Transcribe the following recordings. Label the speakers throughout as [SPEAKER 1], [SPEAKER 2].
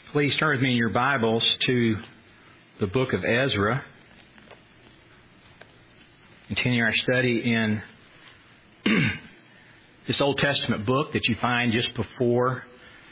[SPEAKER 1] Please turn with me in your Bibles to the book of Ezra. Continue our study in this Old Testament book that you find just before,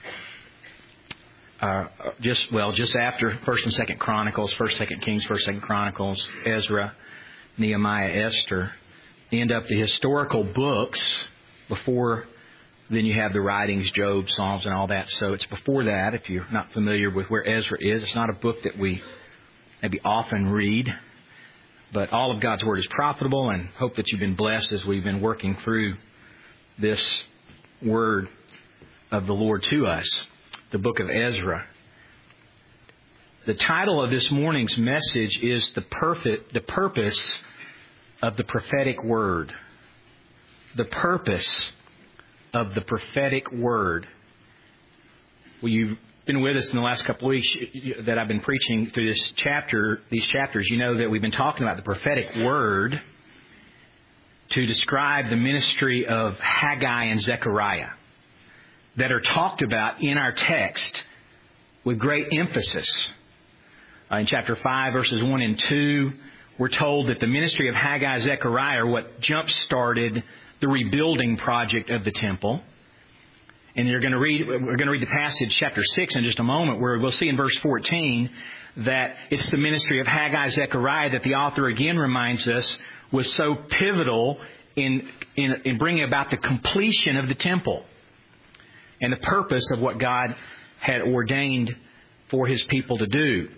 [SPEAKER 1] just after 1st and 2nd Chronicles, 1st, 2nd Kings, 1st, 2nd Chronicles, Ezra, Nehemiah, Esther. End up the historical books before. Then you have the writings, Job, Psalms, and all that. So it's before that, if you're not familiar with where Ezra is. It's not a book that we maybe often read. But all of God's Word is profitable, and hope that you've been blessed as we've been working through this Word of the Lord to us, the book of Ezra. The title of this morning's message is the purpose of the prophetic Word. The purpose of the prophetic Word. Well, you've been with us in the last couple of weeks that I've been preaching through these chapters. You know that we've been talking about the prophetic Word to describe the ministry of Haggai and Zechariah that are talked about in our text with great emphasis. In chapter 5, verses 1 and 2, we're told that the ministry of Haggai and Zechariah are what jump-started the rebuilding project of the temple. And we're going to read the passage, chapter 6, in just a moment, where we'll see in verse 14 that it's the ministry of Haggai and Zechariah that the author again reminds us was so pivotal in bringing about the completion of the temple and the purpose of what God had ordained for His people to do.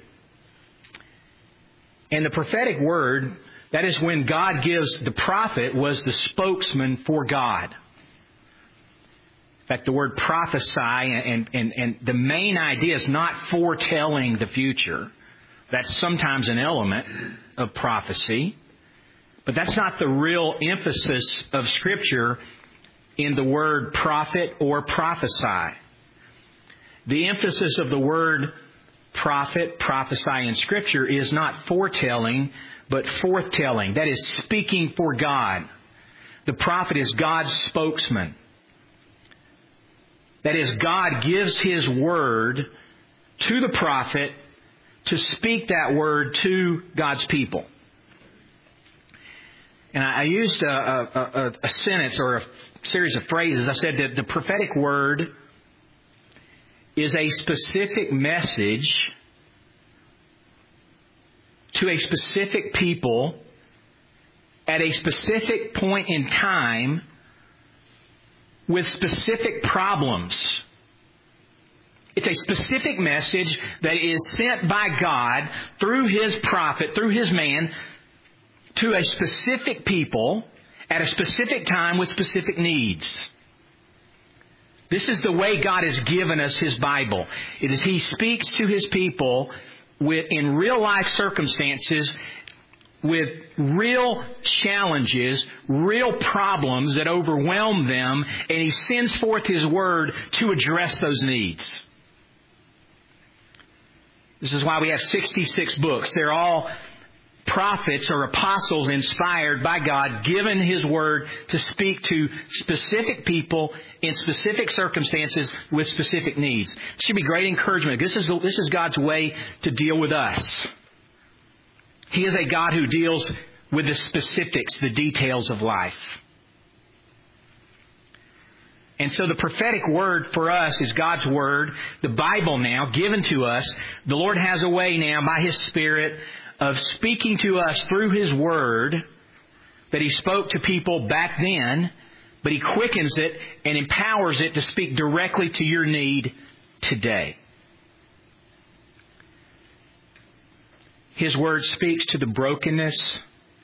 [SPEAKER 1] And the prophetic word, that is when God gives, the prophet was the spokesman for God. In fact, the word prophesy and the main idea is not foretelling the future. That's sometimes an element of prophecy. But that's not the real emphasis of Scripture in the word prophet or prophesy. The emphasis of the word prophet, prophesy in Scripture is not foretelling, but forthtelling. That is speaking for God. The prophet is God's spokesman. That is, God gives His word to the prophet to speak that word to God's people. And I used a sentence or a series of phrases. I said that the prophetic word is a specific message to a specific people at a specific point in time with specific problems. It's a specific message that is sent by God through His prophet, through His man, to a specific people at a specific time with specific needs. This is the way God has given us His Bible. It is He speaks to His people in real life circumstances, with real challenges, real problems that overwhelm them, and He sends forth His Word to address those needs. This is why we have 66 books. They're all prophets or apostles inspired by God, given His Word to speak to specific people in specific circumstances with specific needs. It should be great encouragement. This is God's way to deal with us. He is a God who deals with the specifics, the details of life. And so the prophetic word for us is God's Word, the Bible now, given to us. The Lord has a way now by His Spirit of speaking to us through His Word that He spoke to people back then, but He quickens it and empowers it to speak directly to your need today. His Word speaks to the brokenness,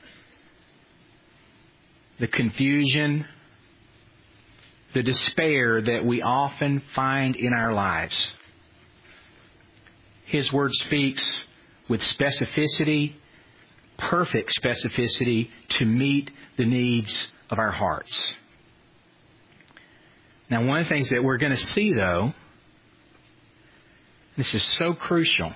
[SPEAKER 1] the confusion, the despair that we often find in our lives. His Word speaks with specificity, perfect specificity, to meet the needs of our hearts. Now, one of the things that we're going to see, though, this is so crucial,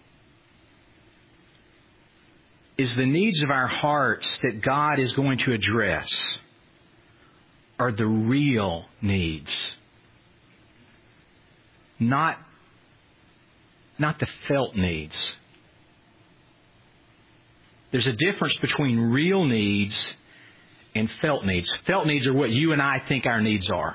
[SPEAKER 1] is the needs of our hearts that God is going to address are the real needs, not not the felt needs. There's a difference between real needs and felt needs. Felt needs are what you and I think our needs are.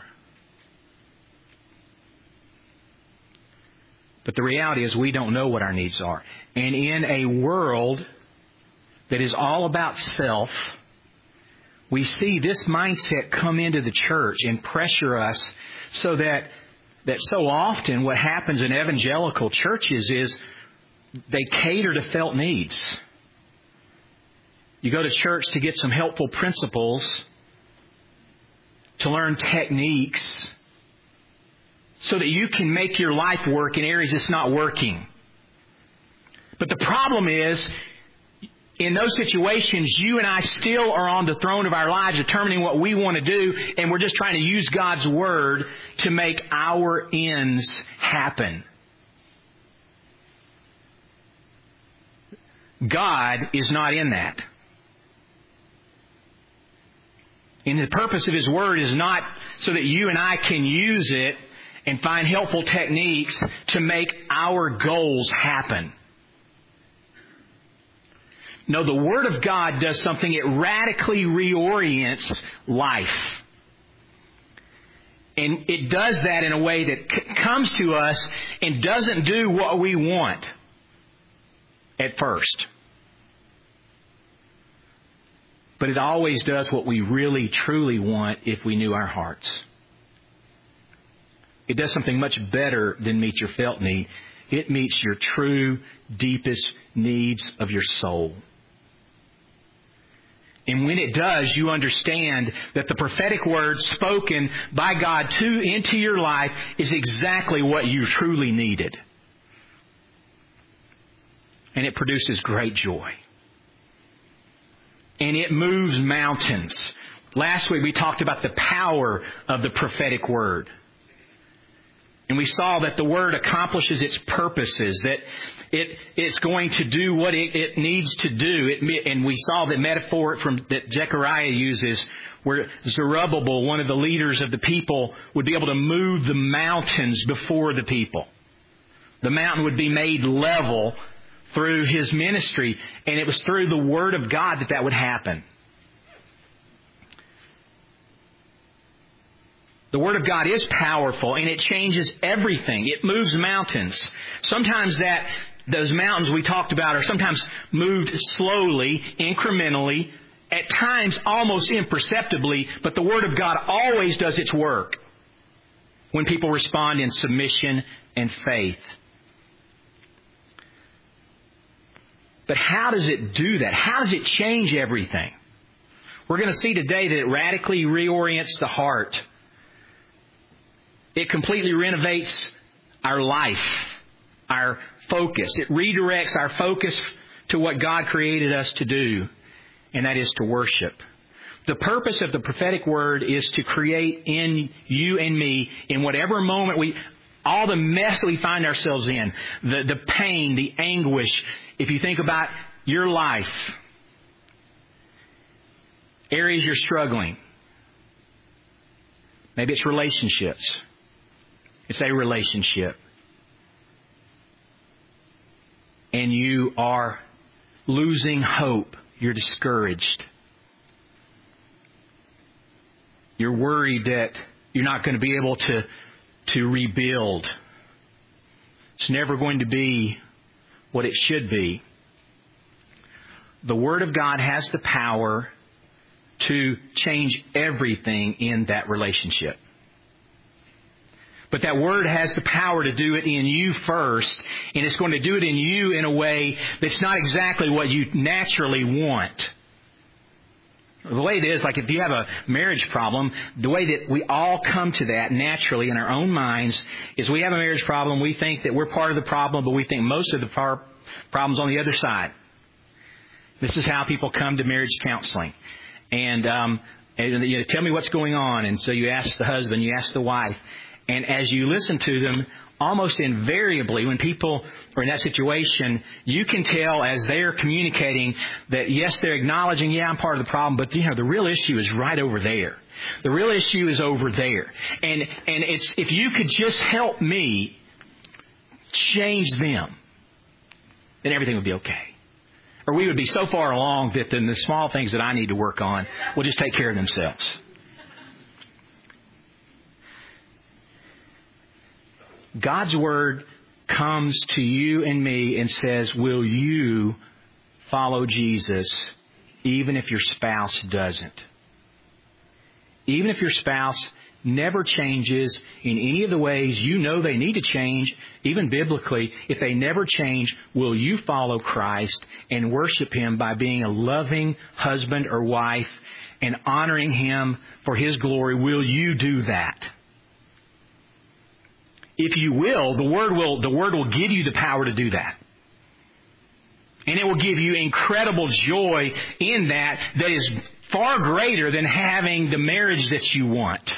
[SPEAKER 1] But the reality is we don't know what our needs are. And in a world that is all about self, we see this mindset come into the church and pressure us so that so often what happens in evangelical churches is they cater to felt needs. You go to church to get some helpful principles, to learn techniques, so that you can make your life work in areas it's not working. But the problem is, in those situations, you and I still are on the throne of our lives determining what we want to do, and we're just trying to use God's Word to make our ends happen. God is not in that. And the purpose of His Word is not so that you and I can use it and find helpful techniques to make our goals happen. No, the Word of God does something. It radically reorients life. And it does that in a way that comes to us and doesn't do what we want at first. But it always does what we really, truly want if we knew our hearts. It does something much better than meet your felt need. It meets your true, deepest needs of your soul. And when it does, you understand that the prophetic word spoken by God into your life is exactly what you truly needed. And it produces great joy. And it moves mountains. Last week we talked about the power of the prophetic word. And we saw that the Word accomplishes its purposes, that it's going to do what it needs to do. And we saw the metaphor that Zechariah uses, where Zerubbabel, one of the leaders of the people, would be able to move the mountains before the people. The mountain would be made level through his ministry, and it was through the Word of God that would happen. The Word of God is powerful, and it changes everything. It moves mountains. Sometimes those mountains we talked about are sometimes moved slowly, incrementally, at times almost imperceptibly, but the Word of God always does its work when people respond in submission and faith. But how does it do that? How does it change everything? We're going to see today that it radically reorients the heart. It completely renovates our life, our focus. It redirects our focus to what God created us to do, and that is to worship. The purpose of the prophetic word is to create in you and me, in whatever moment all the mess that we find ourselves in, the pain, the anguish. If you think about your life, areas you're struggling, maybe it's relationships. It's a relationship. And you are losing hope. You're discouraged. You're worried that you're not going to be able to rebuild. It's never going to be what it should be. The Word of God has the power to change everything in that relationship. But that Word has the power to do it in you first, and it's going to do it in you in a way that's not exactly what you naturally want. The way it is, like if you have a marriage problem, the way that we all come to that naturally in our own minds is we have a marriage problem, we think that we're part of the problem, but we think most of the problem's on the other side. This is how people come to marriage counseling. And tell me what's going on. And so you ask the husband, you ask the wife. And as you listen to them, almost invariably, when people are in that situation, you can tell as they're communicating that, yes, they're acknowledging, yeah, I'm part of the problem, but, the real issue is right over there. The real issue is over there. And it's, if you could just help me change them, then everything would be okay. Or we would be so far along that then the small things that I need to work on will just take care of themselves. God's Word comes to you and me and says, will you follow Jesus even if your spouse doesn't? Even if your spouse never changes in any of the ways you know they need to change, even biblically, if they never change, will you follow Christ and worship Him by being a loving husband or wife and honoring Him for His glory? Will you do that? If you will, the Word will give you the power to do that. And it will give you incredible joy in that is far greater than having the marriage that you want.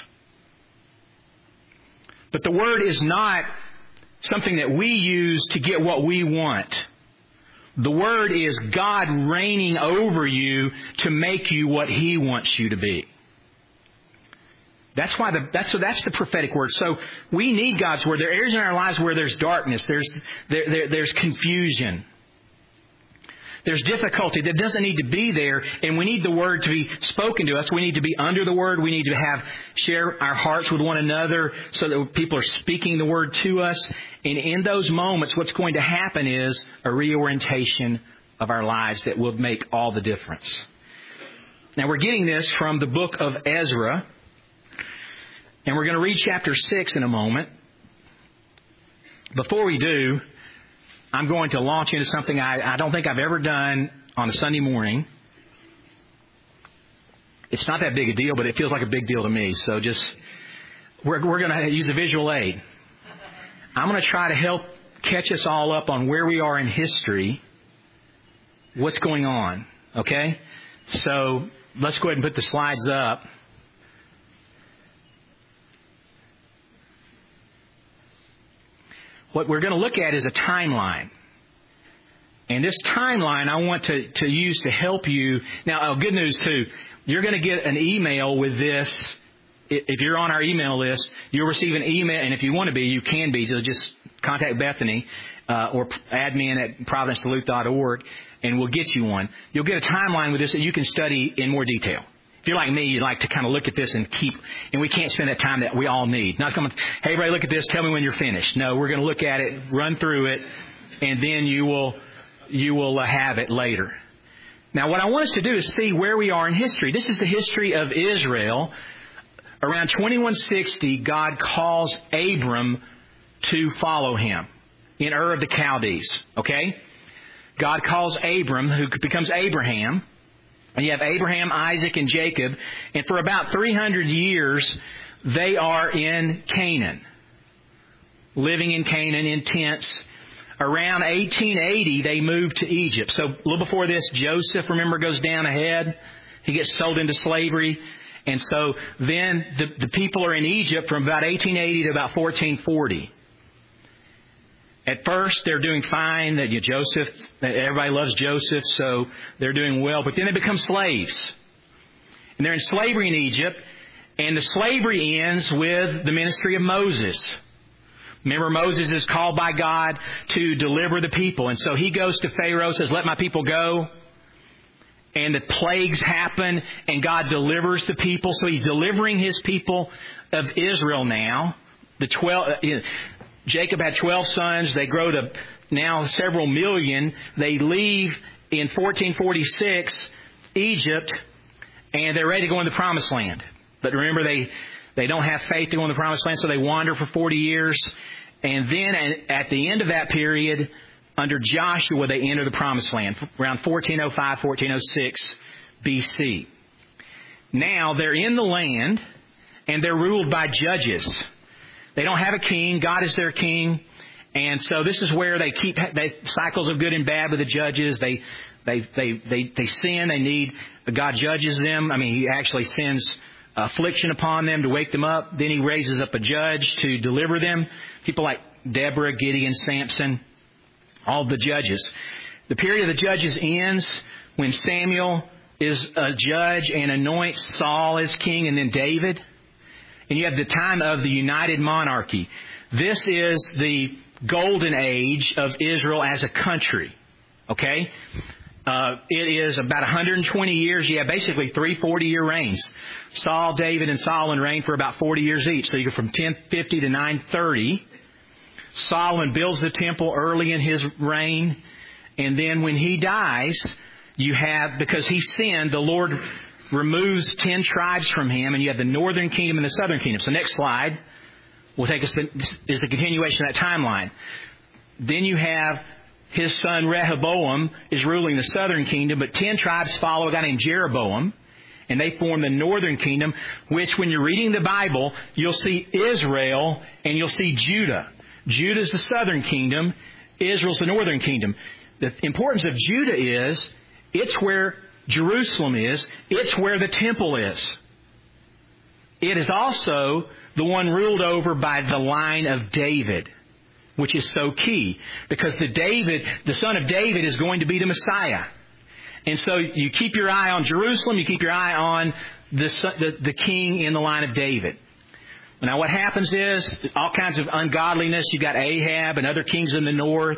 [SPEAKER 1] But the Word is not something that we use to get what we want. The Word is God reigning over you to make you what He wants you to be. That's the prophetic word. So we need God's Word. There are areas in our lives where there's darkness, there's confusion. There's difficulty that doesn't need to be there, and we need the Word to be spoken to us. We need to be under the Word. We need to share our hearts with one another so that people are speaking the Word to us. And in those moments, what's going to happen is a reorientation of our lives that will make all the difference. Now, we're getting this from the book of Ezra, and we're going to read chapter 6 in a moment. Before we do, I'm going to launch into something I don't think I've ever done on a Sunday morning. It's not that big a deal, but it feels like a big deal to me. So we're going to use a visual aid. I'm going to try to help catch us all up on where we are in history, what's going on, okay? So let's go ahead and put the slides up. What we're going to look at is a timeline. And this timeline I want to use to help you. Now, good news, too. You're going to get an email with this. If you're on our email list, you'll receive an email. And if you want to be, you can be. So just contact Bethany or admin at providenceduluth.org, and we'll get you one. You'll get a timeline with this that you can study in more detail. If you're like me, you'd like to kind of look at this and we can't spend that time that we all need. Not coming, hey, everybody, look at this, tell me when you're finished. No, we're going to look at it, run through it, and then you will have it later. Now, what I want us to do is see where we are in history. This is the history of Israel. Around 2160, God calls Abram to follow Him in Ur of the Chaldees. Okay? God calls Abram, who becomes Abraham. And you have Abraham, Isaac, and Jacob. And for about 300 years, they are in Canaan. Living in Canaan in tents. Around 1880, they moved to Egypt. So a little before this, Joseph, remember, goes down ahead. He gets sold into slavery. And so then the people are in Egypt from about 1880 to about 1440. At first, they're doing fine. Joseph, everybody loves Joseph, so they're doing well. But then they become slaves. And they're in slavery in Egypt. And the slavery ends with the ministry of Moses. Remember, Moses is called by God to deliver the people. And so he goes to Pharaoh, says, let my people go. And the plagues happen, and God delivers the people. So He's delivering His people of Israel now. Jacob had 12 sons. They grow to now several million. They leave in 1446 Egypt, and they're ready to go in the Promised Land. But remember, they don't have faith to go in the Promised Land, so they wander for 40 years. And then at the end of that period, under Joshua, they enter the Promised Land, around 1405, 1406 BC. Now, they're in the land, and they're ruled by judges. They don't have a king. God is their king. And so this is where they keep cycles of good and bad with the judges. They sin. They need God judges them. I mean, He actually sends affliction upon them to wake them up. Then He raises up a judge to deliver them. People like Deborah, Gideon, Samson, all the judges. The period of the judges ends when Samuel is a judge and anoints Saul as king, and then David. And you have the time of the united monarchy. This is the golden age of Israel as a country. Okay? It is about 120 years. You have basically 3 40-year reigns. Saul, David, and Solomon reigned for about 40 years each. So you go from 1050 to 930. Solomon builds the temple early in his reign. And then when he dies, you have, because he sinned, the Lord removes 10 tribes from him, and you have the northern kingdom and the southern kingdom. So next slide will take us is the continuation of that timeline. Then you have his son Rehoboam is ruling the southern kingdom, but 10 tribes follow a guy named Jeroboam, and they form the northern kingdom, which when you're reading the Bible, you'll see Israel and you'll see Judah. Judah's the southern kingdom, Israel's the northern kingdom. The importance of Judah is it's where Jerusalem is, it's where the temple is. It is also the one ruled over by the line of David, which is so key, because the son of David is going to be the Messiah. And so you keep your eye on Jerusalem, you keep your eye on the king in the line of David. Now what happens is all kinds of ungodliness. You've got Ahab and other kings in the north.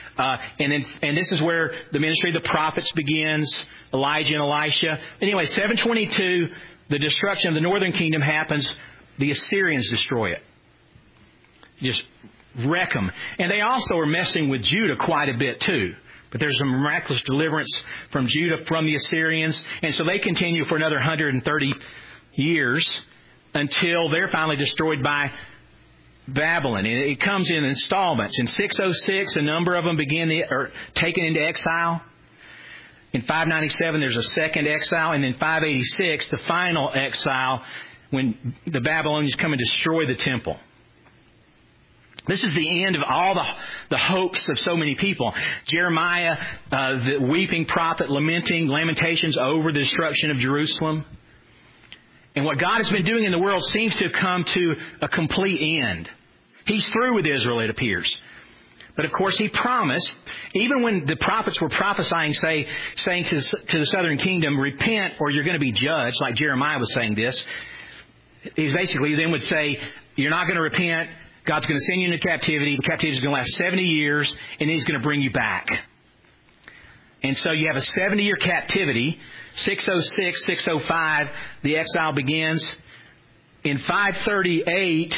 [SPEAKER 1] And this is where the ministry of the prophets begins, Elijah and Elisha. Anyway, 722, the destruction of the northern kingdom happens. The Assyrians destroy it. Just wreck them. And they also are messing with Judah quite a bit too. But there's a miraculous deliverance from Judah from the Assyrians. And so they continue for another 130 years until they're finally destroyed by Babylon. And it comes in installments. In 606, a number of them are taken into exile. In 597, there's a second exile. And in 586, the final exile, when the Babylonians come and destroy the temple. This is the end of all the hopes of so many people. Jeremiah, the weeping prophet, lamentations over the destruction of Jerusalem. And what God has been doing in the world seems to have come to a complete end. He's through with Israel, it appears. But of course, He promised, even when the prophets were prophesying, saying to the southern kingdom, repent or you're going to be judged, like Jeremiah was saying this, He basically then would say, you're not going to repent, God's going to send you into captivity. The captivity is going to last 70 years, and then He's going to bring you back. And so you have a 70-year captivity. 606, 605, the exile begins. In 538,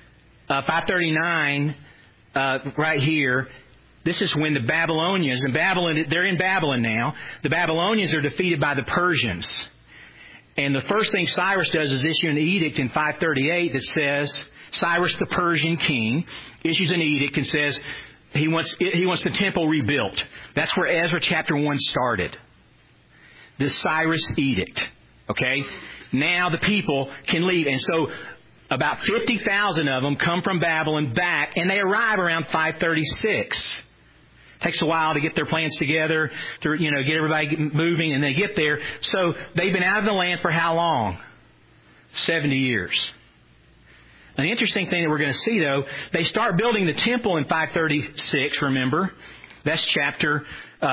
[SPEAKER 1] 539, right here, this is when the Babylonians, they're in Babylon now. The Babylonians are defeated by the Persians. And the first thing Cyrus does is issue an edict in 538 that says, Cyrus the Persian king issues an edict and says he wants the temple rebuilt. That's where Ezra chapter 1 started. The Cyrus edict. Okay? Now the people can leave. And so about 50,000 of them come from Babylon back, and they arrive around 536. Takes a while to get their plans together, to get everybody moving, and they get there. So they've been out of the land for how long? 70 years. An interesting thing that we're going to see, though, they start building the temple in 536, remember? That's chapter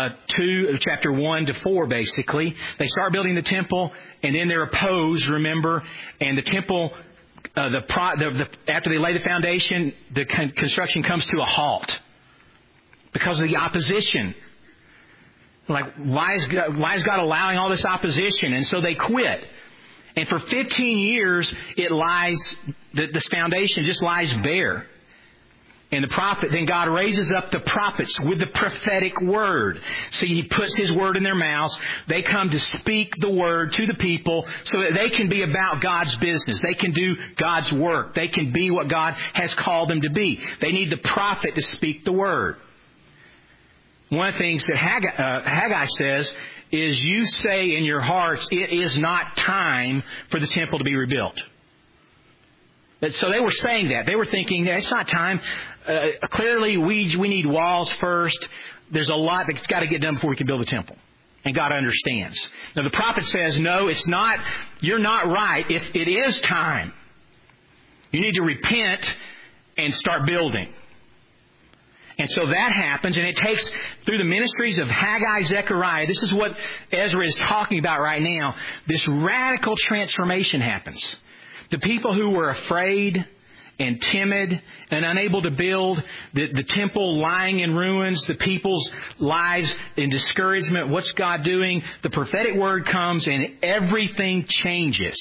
[SPEAKER 1] 1 to 4, basically. They start building the temple, and then they're opposed, remember? And the temple, after they lay the foundation, the construction comes to a halt because of the opposition. Like, why is God allowing all this opposition? And so they quit. And for 15 years, this foundation just lies bare. And then God raises up the prophets with the prophetic word. See, He puts His word in their mouths. They come to speak the word to the people so that they can be about God's business. They can do God's work. They can be what God has called them to be. They need the prophet to speak the word. One of the things that Haggai says is, you say in your hearts, it is not time for the temple to be rebuilt. So they were saying that. They were thinking, it's not time. Clearly, we need walls first. There's a lot that's got to get done before we can build a temple. And God understands. Now, the prophet says, no, it's not. You're not right. If it is time, you need to repent and start building. And so that happens, and it takes, through the ministries of Haggai, Zechariah, this is what Ezra is talking about right now, this radical transformation happens. The people who were afraid and timid and unable to build, the temple lying in ruins, the people's lives in discouragement. What's God doing? The prophetic word comes and everything changes.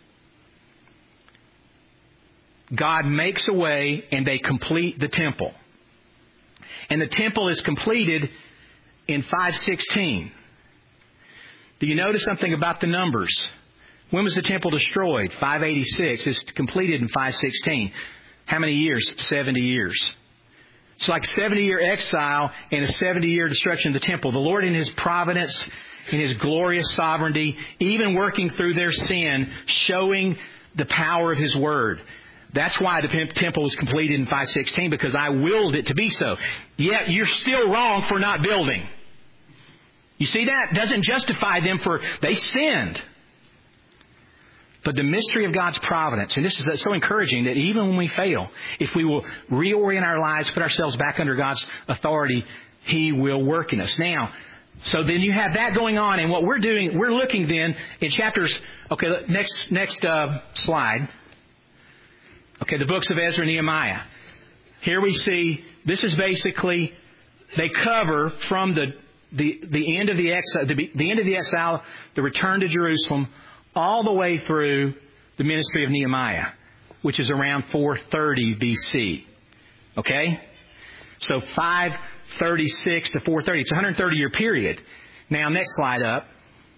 [SPEAKER 1] God makes a way and they complete the temple. And the temple is completed in 516. Do you notice something about the numbers? When was the temple destroyed? 586. It's completed in 516. How many years? 70 years. It's like 70-year exile and a 70-year destruction of the temple. The Lord in His providence, in His glorious sovereignty, even working through their sin, showing the power of His Word. That's why the temple was completed in 516, because I willed it to be so. Yet you're still wrong for not building. You see that? It doesn't justify them for they sinned. But the mystery of God's providence, and this is so encouraging that even when we fail, if we will reorient our lives, put ourselves back under God's authority, He will work in us. Now, so then you have that going on, and what we're doing, we're looking then in chapters. Okay, next slide. Okay, the books of Ezra and Nehemiah. Here we see this is basically they cover from the end of the exile, the end of the exile, the return to Jerusalem, all the way through the ministry of Nehemiah, which is around 430 BC. Okay? So 536 to 430. It's a 130-year period. Now, next slide up.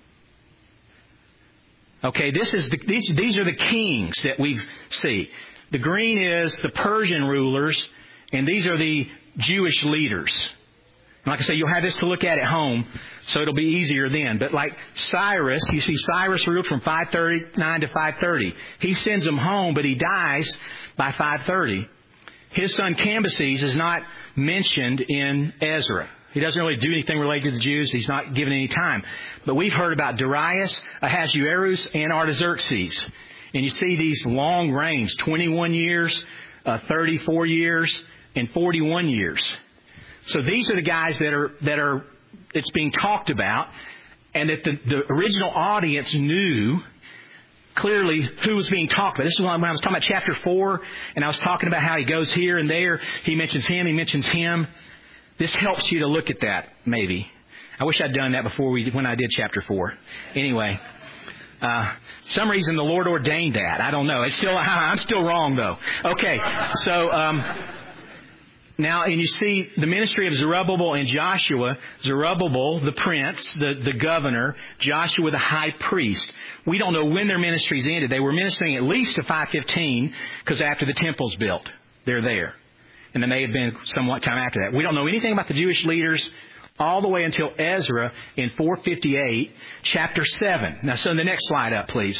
[SPEAKER 1] Okay, these are the kings that we see. The green is the Persian rulers, and these are the Jewish leaders. Like I say, you'll have this to look at home, so it'll be easier then. But like Cyrus, you see Cyrus ruled from 539 to 530. He sends them home, but he dies by 530. His son Cambyses is not mentioned in Ezra. He doesn't really do anything related to the Jews. He's not given any time. But we've heard about Darius, Ahasuerus, and Artaxerxes. And you see these long reigns, 21 years, 34 years, and 41 years. So these are the guys that are it's being talked about, and that the original audience knew clearly who was being talked about. This is when I was talking about chapter 4, and I was talking about how he goes here and there. He mentions him. This helps you to look at that, maybe. I wish I'd done that when I did chapter 4. Anyway, some reason the Lord ordained that. I don't know. I'm still wrong, though. Okay, so now, and you see the ministry of Zerubbabel and Joshua. Zerubbabel, the prince, the governor. Joshua, the high priest. We don't know when their ministries ended. They were ministering at least to 515, because after the temple's built, they're there. And there may have been somewhat time after that. We don't know anything about the Jewish leaders all the way until Ezra in 458, chapter 7. Now, so the next slide up, please.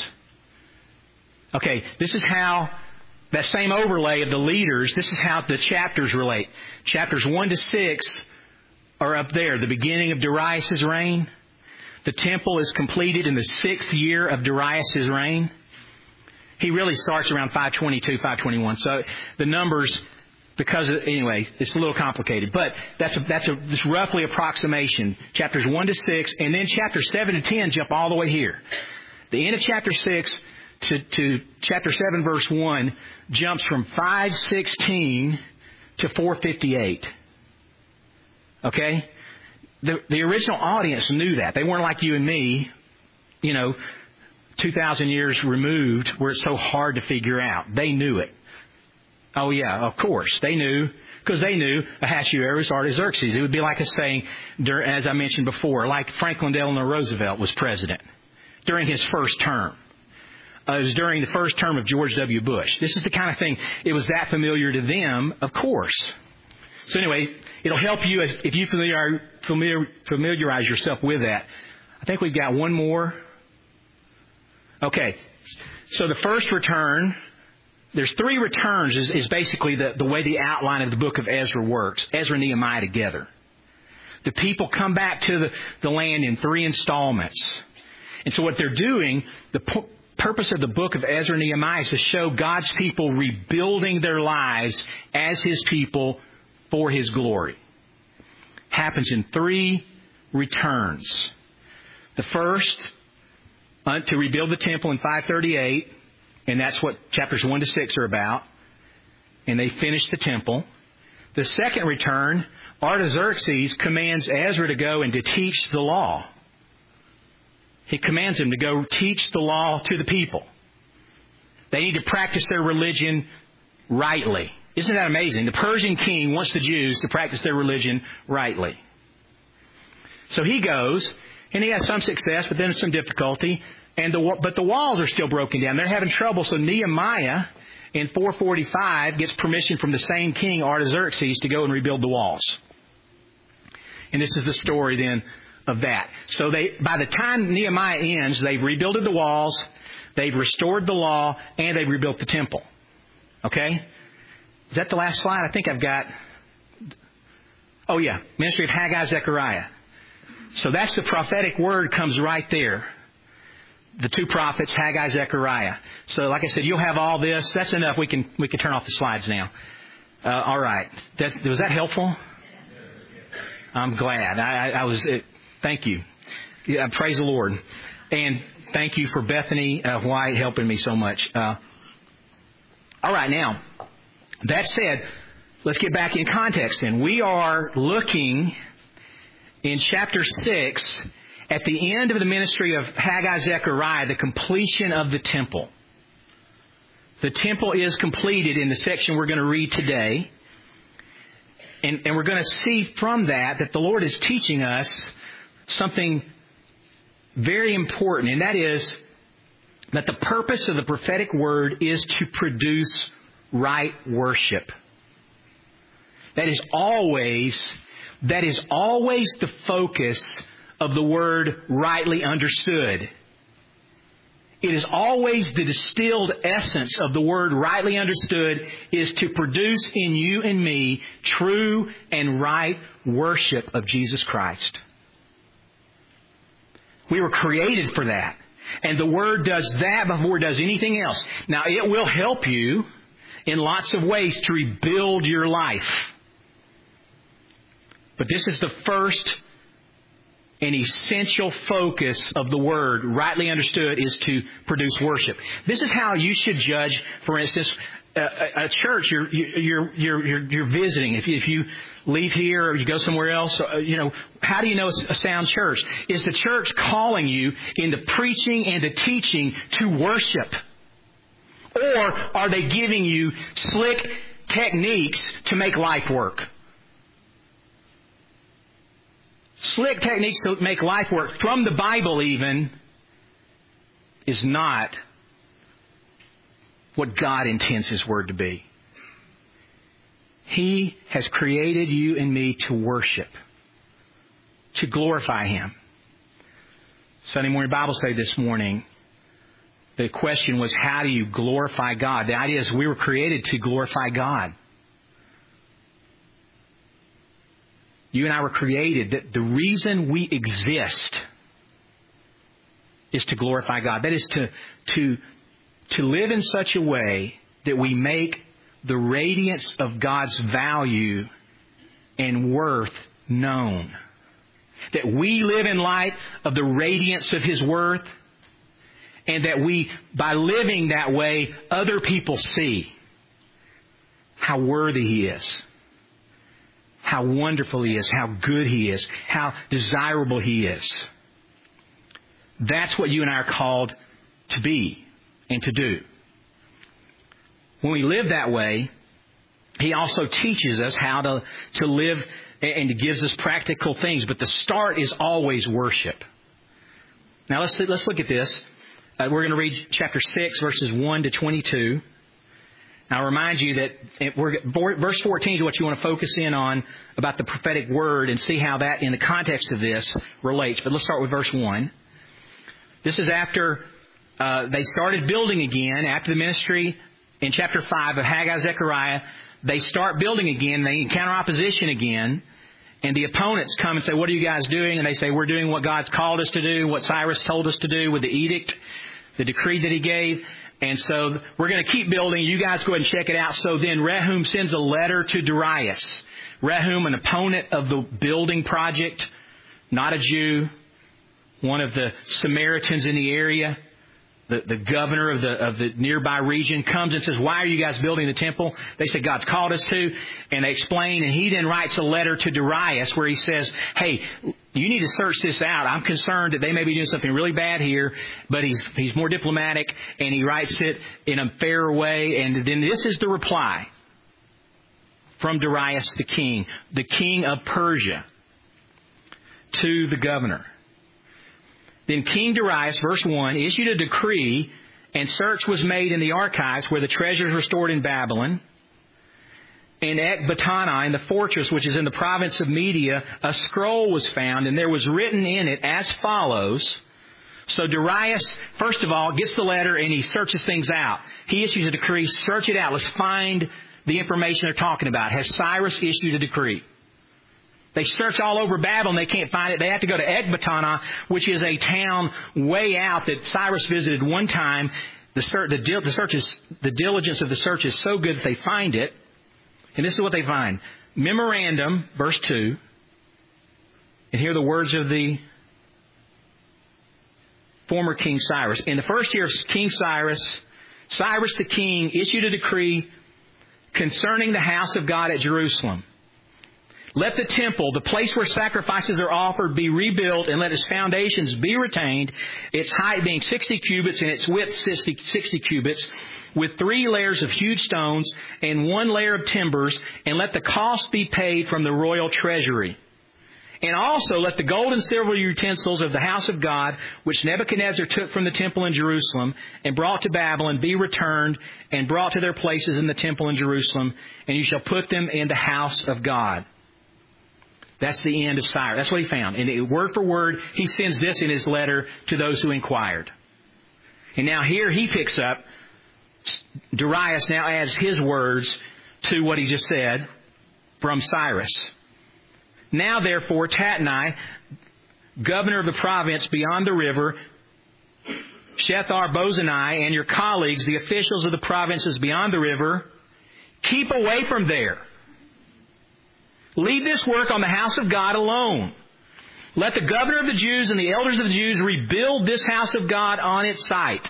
[SPEAKER 1] Okay, this is how that same overlay of the leaders, this is how the chapters relate. Chapters 1 to 6 are up there, the beginning of Darius' reign. The temple is completed in the 6th year of Darius' reign. He really starts around 522, 521. So the numbers, anyway, it's a little complicated. But that's this roughly approximation. Chapters 1 to 6, and then chapters 7 to 10 jump all the way here. The end of chapter 6 to chapter 7, verse 1, jumps from 516 to 458. Okay? The original audience knew that. They weren't like you and me, 2,000 years removed, where it's so hard to figure out. They knew it. Oh, yeah, of course. They knew, because they knew Ahasuerus, Artaxerxes. It would be like us saying, as I mentioned before, like Franklin Delano Roosevelt was president during his first term. It was during the first term of George W. Bush. This is the kind of thing, it was that familiar to them, of course. So anyway, it'll help you if you familiarize yourself with that. I think we've got one more. Okay, so the first return, there's 3 returns is basically the way the outline of the book of Ezra works. Ezra and Nehemiah together. The people come back to the land in 3 installments. And so what they're doing, the purpose of the book of Ezra and Nehemiah is to show God's people rebuilding their lives as His people for His glory. Happens in 3 returns. The first, to rebuild the temple in 538, and that's what chapters 1 to 6 are about. and they finish the temple. The second return, Artaxerxes commands Ezra to go and to teach the law. He commands him to go teach the law to the people. They need to practice their religion rightly. Isn't that amazing? The Persian king wants the Jews to practice their religion rightly. So he goes, and he has some success, but then some difficulty. But the walls are still broken down. They're having trouble. So Nehemiah, in 445, gets permission from the same king, Artaxerxes, to go and rebuild the walls. And this is the story then of that. So by the time Nehemiah ends, they've rebuilt the walls, they've restored the law, and they've rebuilt the temple. Okay? Is that the last slide? I think I've got... Oh, yeah. Ministry of Haggai, Zechariah. So that's the prophetic word comes right there. The two prophets, Haggai, Zechariah. So like I said, you'll have all this. That's enough. We can turn off the slides now. All right. Was that helpful? I'm glad. I was... Thank you. Yeah, praise the Lord. And thank you for Bethany White helping me so much. All right, now, that said, let's get back in context then. We are looking in chapter 6 at the end of the ministry of Haggai, Zechariah, the completion of the temple. The temple is completed in the section we're going to read today. And we're going to see from that the Lord is teaching us something very important, and that is that the purpose of the prophetic word is to produce right worship. That is always the focus of the word rightly understood. It is always the distilled essence of the word rightly understood is to produce in you and me true and right worship of Jesus Christ. We were created for that. And the Word does that before it does anything else. Now, it will help you in lots of ways to rebuild your life. But this is the first and essential focus of the Word, rightly understood, is to produce worship. This is how you should judge, for instance, a church you're visiting. If you leave here or you go somewhere else, how do you know it's a sound church? Is the church calling you in the preaching and the teaching to worship? Or are they giving you slick techniques to make life work? Slick techniques to make life work from the Bible even is not what God intends His Word to be. He has created you and me to worship, to glorify Him. Sunday morning Bible study this morning, the question was, how do you glorify God? The idea is we were created to glorify God. You and I were created, that the reason we exist is to glorify God. That is to live in such a way that we make the radiance of God's value and worth known. That we live in light of the radiance of His worth, and that we, by living that way, other people see how worthy He is, how wonderful He is, how good He is, how desirable He is. That's what you and I are called to be and to do. When we live that way, He also teaches us how to live, and He gives us practical things. But the start is always worship. Now let's look at this. We're going to read chapter 6, verses 1 to 22. Now, I'll remind you that verse 14 is what you want to focus in on about the prophetic word and see how that, in the context of this, relates. But let's start with verse 1. This is after they started building again, after the ministry in chapter 5 of Haggai, Zechariah. They start building again. They encounter opposition again. And the opponents come and say, what are you guys doing? And they say, we're doing what God's called us to do, what Cyrus told us to do with the edict, the decree that he gave. And so we're going to keep building. You guys go ahead and check it out. So then Rehum sends a letter to Darius. Rehum, an opponent of the building project, not a Jew, one of the Samaritans in the area. the governor of the nearby region, comes and says, "Why are you guys building the temple?" They say, "God's called us to." And they explain, and he then writes a letter to Darius where he says, "Hey, you need to search this out. I'm concerned that they may be doing something really bad here." But he's more diplomatic, and he writes it in a fairer way. And then this is the reply from Darius the king of Persia, to the governor. Then King Darius, verse 1, issued a decree, and search was made in the archives where the treasures were stored in Babylon. In Ecbatana, in the fortress which is in the province of Media, a scroll was found, and there was written in it as follows. So Darius, first of all, gets the letter and he searches things out. He issues a decree, search it out. Let's find the information they're talking about. Has Cyrus issued a decree? They search all over Babylon. They can't find it. They have to go to Ecbatana, which is a town way out that Cyrus visited one time. The diligence of the search is so good that they find it. And this is what they find. Memorandum, verse 2. And here are the words of the former King Cyrus. In the first year of King Cyrus, Cyrus the king issued a decree concerning the house of God at Jerusalem. Let the temple, the place where sacrifices are offered, be rebuilt, and let its foundations be retained, its height being 60 cubits and its width 60 cubits, with 3 layers of huge stones and 1 layer of timbers, and let the cost be paid from the royal treasury. And also let the gold and silver utensils of the house of God, which Nebuchadnezzar took from the temple in Jerusalem and brought to Babylon, be returned and brought to their places in the temple in Jerusalem, and you shall put them in the house of God. That's the end of Cyrus. That's what he found. And word for word, he sends this in his letter to those who inquired. And now here he picks up, Darius now adds his words to what he just said from Cyrus. Now therefore, Tatnai, governor of the province beyond the river, Shethar-Bozenai, and your colleagues, the officials of the provinces beyond the river, keep away from there. Leave this work on the house of God alone. Let the governor of the Jews and the elders of the Jews rebuild this house of God on its site.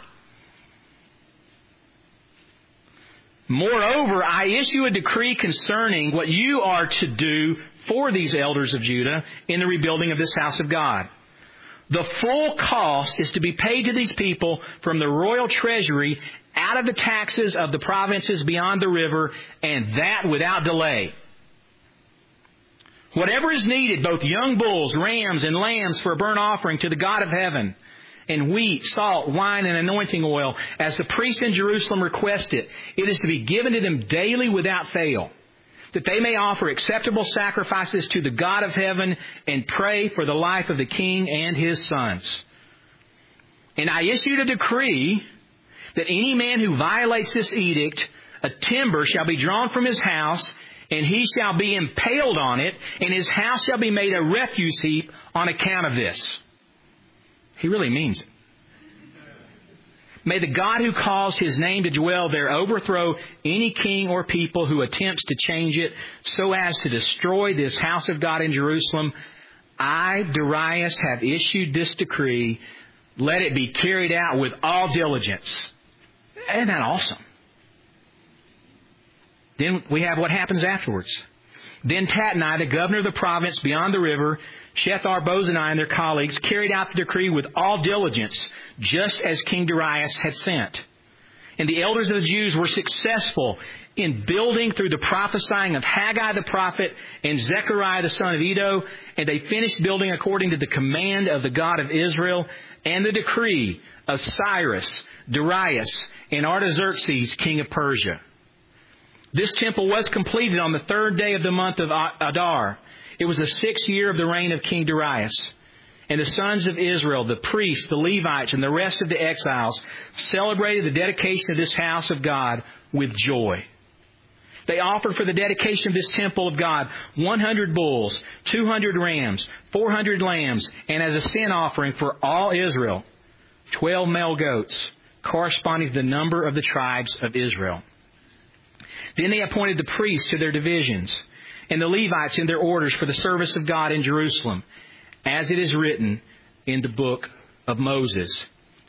[SPEAKER 1] Moreover, I issue a decree concerning what you are to do for these elders of Judah in the rebuilding of this house of God. The full cost is to be paid to these people from the royal treasury out of the taxes of the provinces beyond the river, and that without delay. Whatever is needed, both young bulls, rams, and lambs for a burnt offering to the God of heaven, and wheat, salt, wine, and anointing oil, as the priests in Jerusalem request it, it is to be given to them daily without fail, that they may offer acceptable sacrifices to the God of heaven and pray for the life of the king and his sons. And I issued a decree that any man who violates this edict, a timber shall be drawn from his house, and he shall be impaled on it, and his house shall be made a refuse heap on account of this. He really means it. May the God who caused his name to dwell there overthrow any king or people who attempts to change it so as to destroy this house of God in Jerusalem. I, Darius, have issued this decree. Let it be carried out with all diligence. Isn't that awesome? Then we have what happens afterwards. Then Tatnai, the governor of the province beyond the river, Shethar-Bozenai and their colleagues carried out the decree with all diligence, just as King Darius had sent. And the elders of the Jews were successful in building through the prophesying of Haggai the prophet and Zechariah the son of Iddo, and they finished building according to the command of the God of Israel and the decree of Cyrus, Darius, and Artaxerxes, king of Persia. This temple was completed on the 3rd day of the month of Adar. It was the 6th year of the reign of King Darius. And the sons of Israel, the priests, the Levites, and the rest of the exiles celebrated the dedication of this house of God with joy. They offered for the dedication of this temple of God 100 bulls, 200 rams, 400 lambs, and as a sin offering for all Israel, 12 male goats, corresponding to the number of the tribes of Israel. Then they appointed the priests to their divisions, and the Levites in their orders for the service of God in Jerusalem, as it is written in the book of Moses.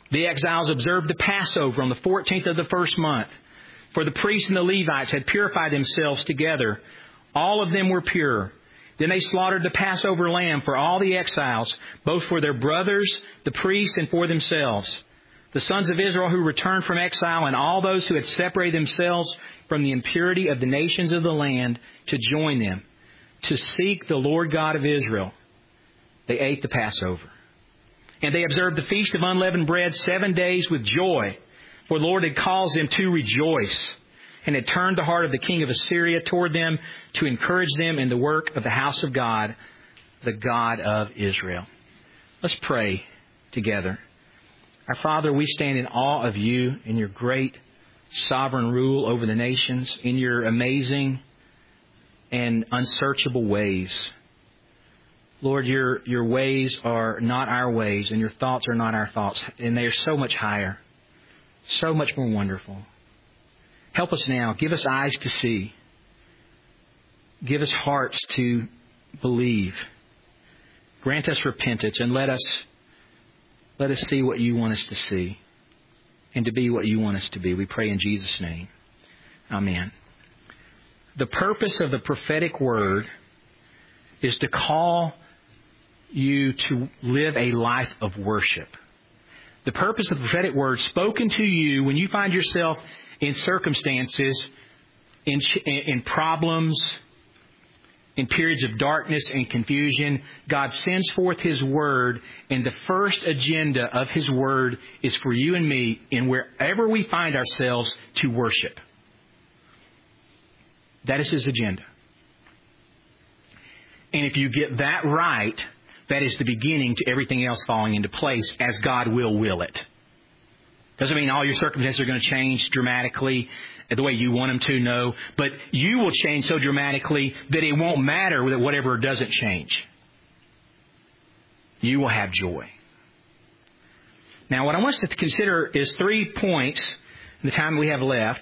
[SPEAKER 1] The exiles observed the Passover on the 14th of the first month. For the priests and the Levites had purified themselves together. All of them were pure. Then they slaughtered the Passover lamb for all the exiles, both for their brothers, the priests, and for themselves. The sons of Israel who returned from exile and all those who had separated themselves from the impurity of the nations of the land to join them, to seek the Lord God of Israel. They ate the Passover. And they observed the Feast of Unleavened Bread 7 days with joy, for the Lord had caused them to rejoice, and had turned the heart of the king of Assyria toward them to encourage them in the work of the house of God, the God of Israel. Let's pray together. Our Father, we stand in awe of You in Your great sovereign rule over the nations, in Your amazing and unsearchable ways. Lord, Your ways are not our ways, and Your thoughts are not our thoughts, and they are so much higher, so much more wonderful. Help us now. Give us eyes to see. Give us hearts to believe. Grant us repentance, and let us see what You want us to see, and to be what You want us to be. We pray in Jesus' name. Amen. The purpose of the prophetic word is to call you to live a life of worship. The purpose of the prophetic word spoken to you when you find yourself in circumstances, in problems, in periods of darkness and confusion, God sends forth His Word, and the first agenda of His Word is for you and me, in wherever we find ourselves, to worship. That is His agenda. And if you get that right, that is the beginning to everything else falling into place as God will it. Doesn't mean all your circumstances are going to change dramatically the way you want them to, no. But you will change so dramatically that it won't matter that whatever doesn't change. You will have joy. Now, what I want us to consider is 3 points in the time we have left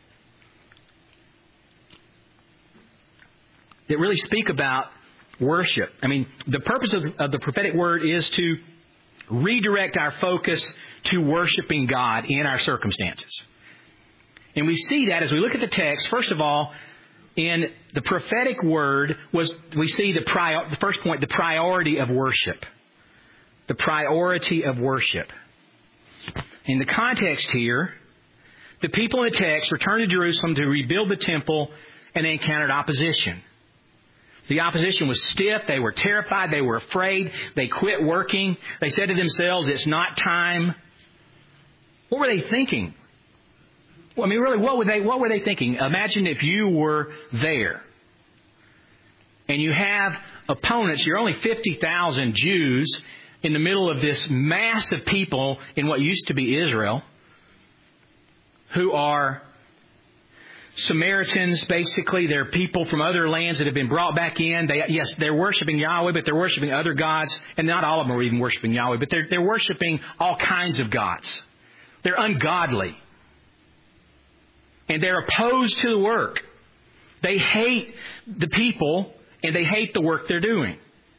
[SPEAKER 1] that really speak about worship. I mean, the purpose of the prophetic word is to redirect our focus to worshiping God in our circumstances. And we see that as we look at the text. First of all, in the prophetic word, we see the first point, the priority of worship. The priority of worship. In the context here, the people in the text returned to Jerusalem to rebuild the temple, and they encountered opposition. The opposition was stiff. They were terrified. They were afraid. They quit working. They said to themselves, it's not time. What were they thinking? Well, I mean, really, what were they thinking? Imagine if you were there and you have opponents. You're only 50,000 Jews in the middle of this mass of people in what used to be Israel who are Samaritans, basically. They're people from other lands that have been brought back in. They're worshiping Yahweh, but they're worshiping other gods. And not all of them are even worshiping Yahweh, but they're worshiping all kinds of gods. They're ungodly. And they're opposed to the work. They hate the people, and they hate the work they're doing.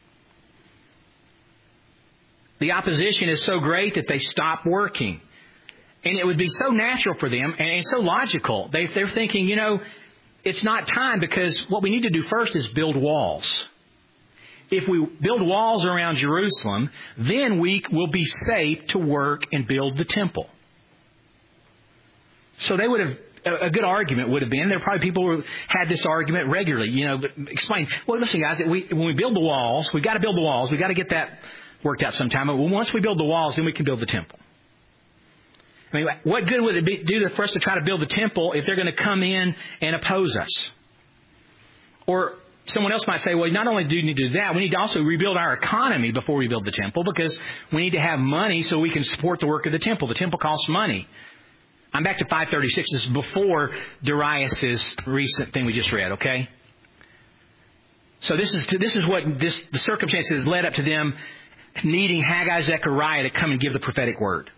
[SPEAKER 1] The opposition is so great that they stop working. And it would be so natural for them and so logical. They're thinking, it's not time, because what we need to do first is build walls. If we build walls around Jerusalem, then we will be safe to work and build the temple. So they would have, a good argument would have been, there are probably people who had this argument regularly, explain, well, listen, guys, when we build the walls, we've got to build the walls. We've got to get that worked out sometime. But once we build the walls, then we can build the temple. I mean, what good would it do for us to try to build the temple if they're going to come in and oppose us? Or someone else might say, well, not only do we need to do that, we need to also rebuild our economy before we build the temple, because we need to have money so we can support the work of the temple. The temple costs money. I'm back to 536. This is before Darius' recent thing we just read, okay? So this is what the circumstances led up to them needing Haggai, Zechariah to come and give the prophetic word.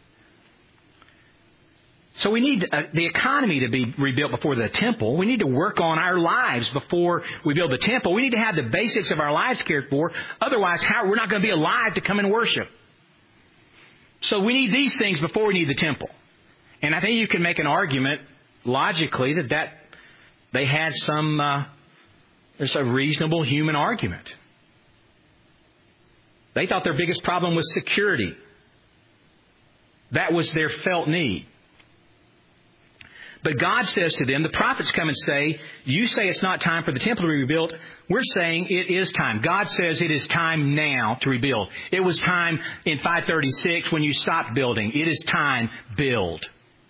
[SPEAKER 1] So we need the economy to be rebuilt before the temple. We need to work on our lives before we build the temple. We need to have the basics of our lives cared for. Otherwise, we're not going to be alive to come and worship. So we need these things before we need the temple. And I think you can make an argument logically that they had there's a reasonable human argument. They thought their biggest problem was security. That was their felt need. But God says to them, the prophets come and say, you say it's not time for the temple to be rebuilt. We're saying it is time. God says it is time now to rebuild. It was time in 536 when you stopped building. It is time, build.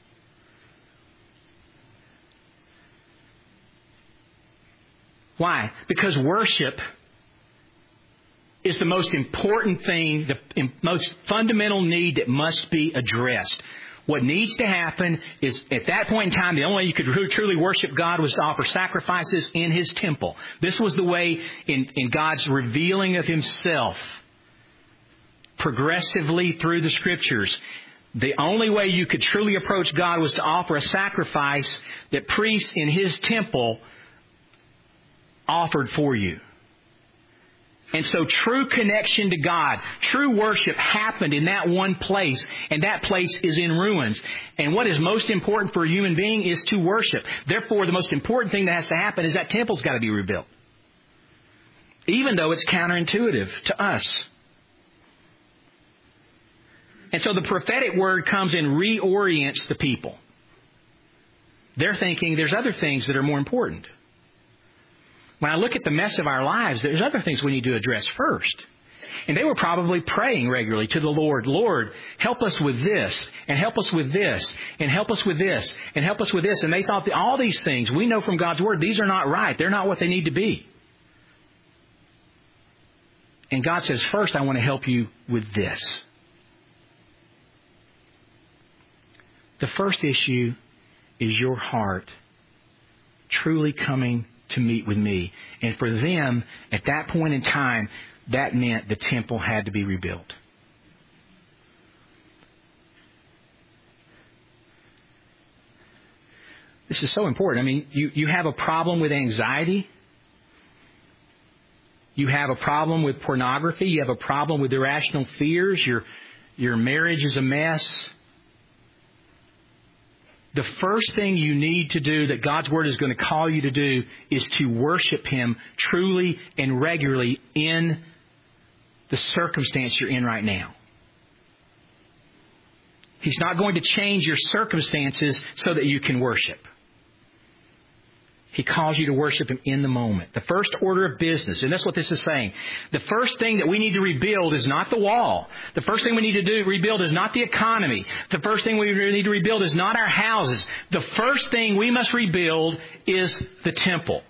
[SPEAKER 1] Why? Because worship is the most important thing, the most fundamental need that must be addressed. What needs to happen is, at that point in time, the only way you could truly worship God was to offer sacrifices in His temple. This was the way in God's revealing of Himself progressively through the Scriptures. The only way you could truly approach God was to offer a sacrifice that priests in His temple offered for you. And so true connection to God, true worship happened in that one place, and that place is in ruins. And what is most important for a human being is to worship. Therefore, the most important thing that has to happen is that temple's got to be rebuilt. Even though it's counterintuitive to us. And so the prophetic word comes and reorients the people. They're thinking there's other things that are more important. When I look at the mess of our lives, there's other things we need to address first. And they were probably praying regularly to the Lord, Lord, help us with this, and help us with this, and help us with this, and help us with this. And they thought that all these things, we know from God's Word, these are not right. They're not what they need to be. And God says, first, I want to help you with this. The first issue is your heart truly coming to meet with me. And for them, at that point in time, that meant the temple had to be rebuilt. This is so important. I mean, you have a problem with anxiety. You have a problem with pornography. You have a problem with irrational fears. Your marriage is a mess. The first thing you need to do that God's Word is going to call you to do is to worship Him truly and regularly in the circumstance you're in right now. He's not going to change your circumstances so that you can worship. He calls you to worship Him in the moment. The first order of business, and that's what this is saying. The first thing that we need to rebuild is not the wall. The first thing we need to rebuild is not the economy. The first thing we need to rebuild is not our houses. The first thing we must rebuild is the temple.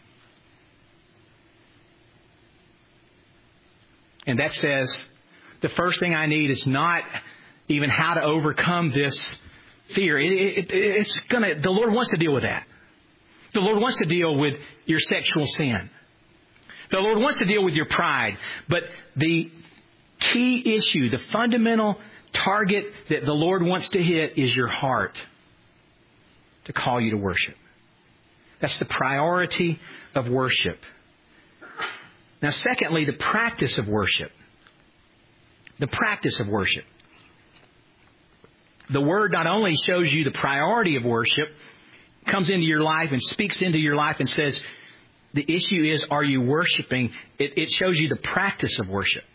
[SPEAKER 1] And that says, the first thing I need is not even how to overcome this fear. The Lord wants to deal with that. The Lord wants to deal with your sexual sin. The Lord wants to deal with your pride. But the key issue, the fundamental target that the Lord wants to hit is your heart to call you to worship. That's the priority of worship. Now, secondly, the practice of worship. The practice of worship. The Word not only shows you the priority of worship, comes into your life and speaks into your life and says, the issue is, are you worshiping? It shows you the practice of worship.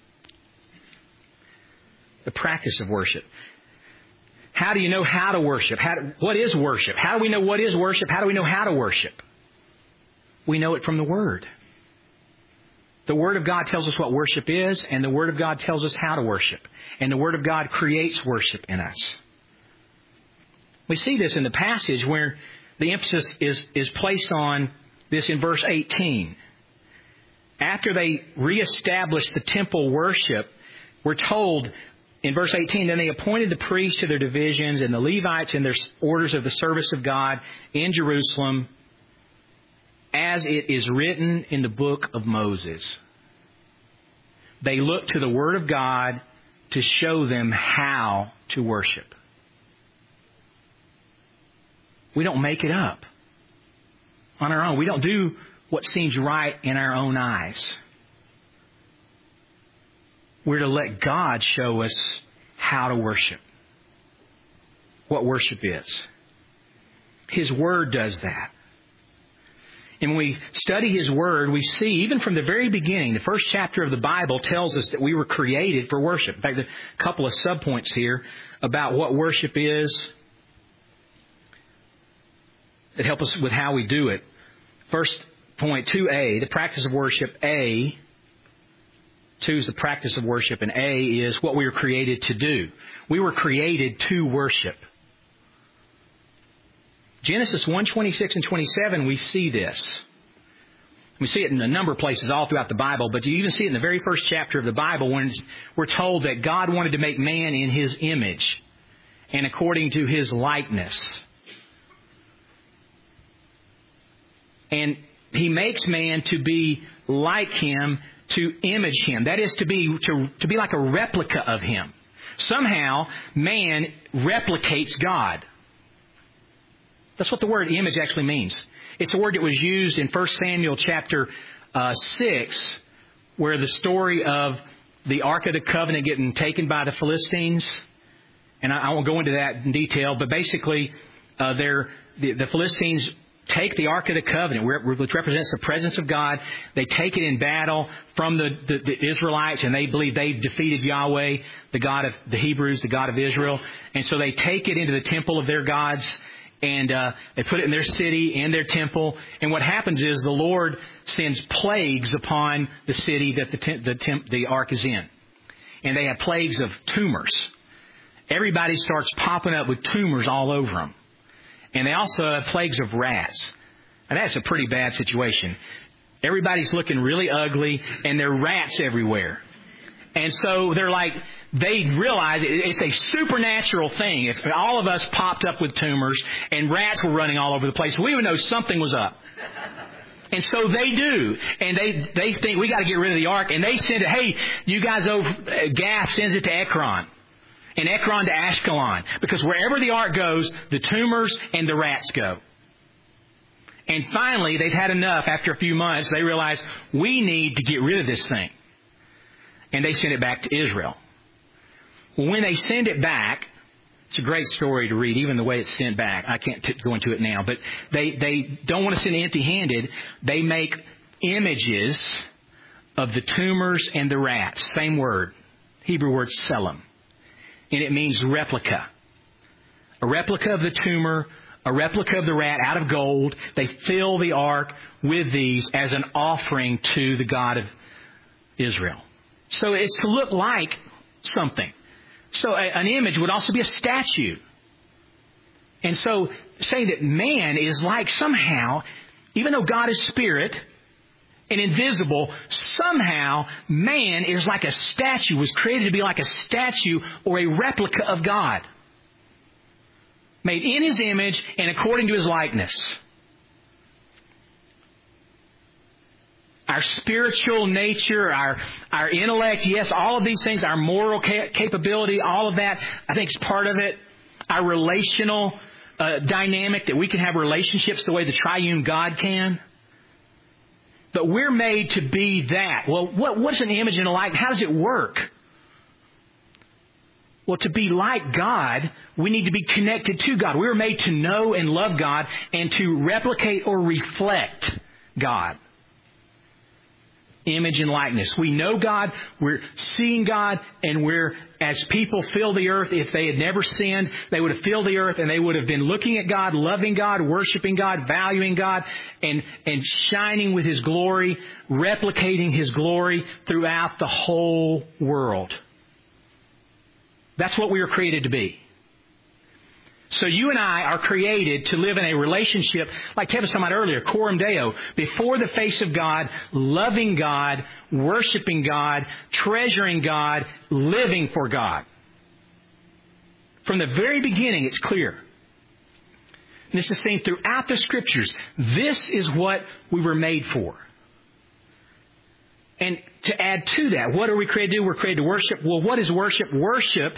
[SPEAKER 1] The practice of worship. How do you know how to worship? What is worship? How do we know what is worship? How do we know how to worship? We know it from the Word. The Word of God tells us what worship is, and the Word of God tells us how to worship. And the Word of God creates worship in us. We see this in the passage where the emphasis is placed on this in verse 18. After they reestablished the temple worship, we're told in verse 18, then they appointed the priests to their divisions and the Levites in their orders of the service of God in Jerusalem, as it is written in the book of Moses. They looked to the Word of God to show them how to worship. We don't make it up on our own. We don't do what seems right in our own eyes. We're to let God show us how to worship, what worship is. His Word does that. And when we study His Word, we see, even from the very beginning, the first chapter of the Bible tells us that we were created for worship. In fact, a couple of subpoints here about what worship is that help us with how we do it. First point, 2A, the practice of worship. A, 2 is the practice of worship, and A is what we were created to do. We were created to worship. Genesis 1, 26 and 27, we see this. We see it in a number of places all throughout the Bible, but you even see it in the very first chapter of the Bible when we're told that God wanted to make man in His image and according to His likeness. And He makes man to be like Him, to image Him. That is to be like a replica of Him. Somehow, man replicates God. That's what the word image actually means. It's a word that was used in 1 Samuel chapter 6, where the story of the Ark of the Covenant getting taken by the Philistines. And I won't go into that in detail, but basically the Philistines take the Ark of the Covenant, which represents the presence of God. They take it in battle from the Israelites, and they believe they've defeated Yahweh, the God of the Hebrews, the God of Israel. And so they take it into the temple of their gods, and they put it in their city and their temple. And what happens is the Lord sends plagues upon the city that the ark is in. And they have plagues of tumors. Everybody starts popping up with tumors all over them. And they also have plagues of rats. And that's a pretty bad situation. Everybody's looking really ugly, and there are rats everywhere. And so they realize it's a supernatural thing. If all of us popped up with tumors and rats were running all over the place, we would know something was up. And so they do. And they think, we got to get rid of the ark. And they send it, hey, you guys Gath sends it to Ekron. And Ekron to Ashkelon. Because wherever the ark goes, the tumors and the rats go. And finally, they've had enough. After a few months, they realize, we need to get rid of this thing. And they send it back to Israel. Well, when they send it back, it's a great story to read, even the way it's sent back. I can't go into it now. But they don't want to send it empty-handed. They make images of the tumors and the rats. Same word. Hebrew word selim. And it means replica. A replica of the tumor, a replica of the rat out of gold. They fill the ark with these as an offering to the God of Israel. So it's to look like something. So an image would also be a statue. And so saying that man is like somehow, even though God is spirit and invisible, somehow man is like a statue, was created to be like a statue or a replica of God. Made in His image and according to His likeness. Our spiritual nature, our intellect, yes, all of these things, our moral capability, all of that, I think is part of it. Our relational dynamic, that we can have relationships the way the triune God can. But we're made to be that. Well, what's an image and a likeness? How does it work? Well, to be like God, we need to be connected to God. We were made to know and love God and to replicate or reflect God. Image and likeness. We know God, we're seeing God, and as people fill the earth, if they had never sinned, they would have filled the earth and they would have been looking at God, loving God, worshiping God, valuing God, and shining with His glory, replicating His glory throughout the whole world. That's what we were created to be. So you and I are created to live in a relationship, like Kevin was talking about earlier, coram Deo, before the face of God, loving God, worshiping God, treasuring God, living for God. From the very beginning, it's clear. And this is seen throughout the Scriptures. This is what we were made for. And to add to that, what are we created to do? We're created to worship. Well, what is worship? Worship,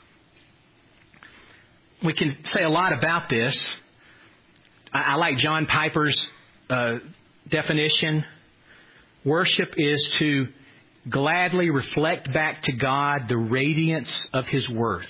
[SPEAKER 1] we can say a lot about this. I like John Piper's definition. Worship is to gladly reflect back to God the radiance of His worth.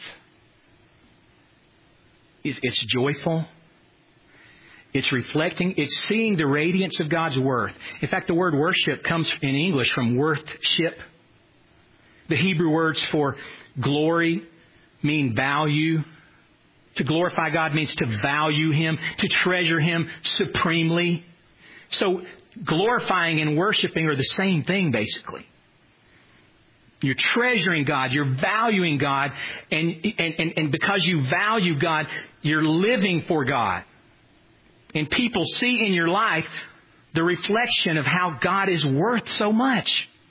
[SPEAKER 1] It's joyful. It's reflecting, it's seeing the radiance of God's worth. In fact, the word worship comes in English from worthship. The Hebrew words for glory mean value. To glorify God means to value Him, to treasure Him supremely. So glorifying and worshiping are the same thing, basically. You're treasuring God, you're valuing God, and because you value God, you're living for God. And people see in your life the reflection of how God is worth so much.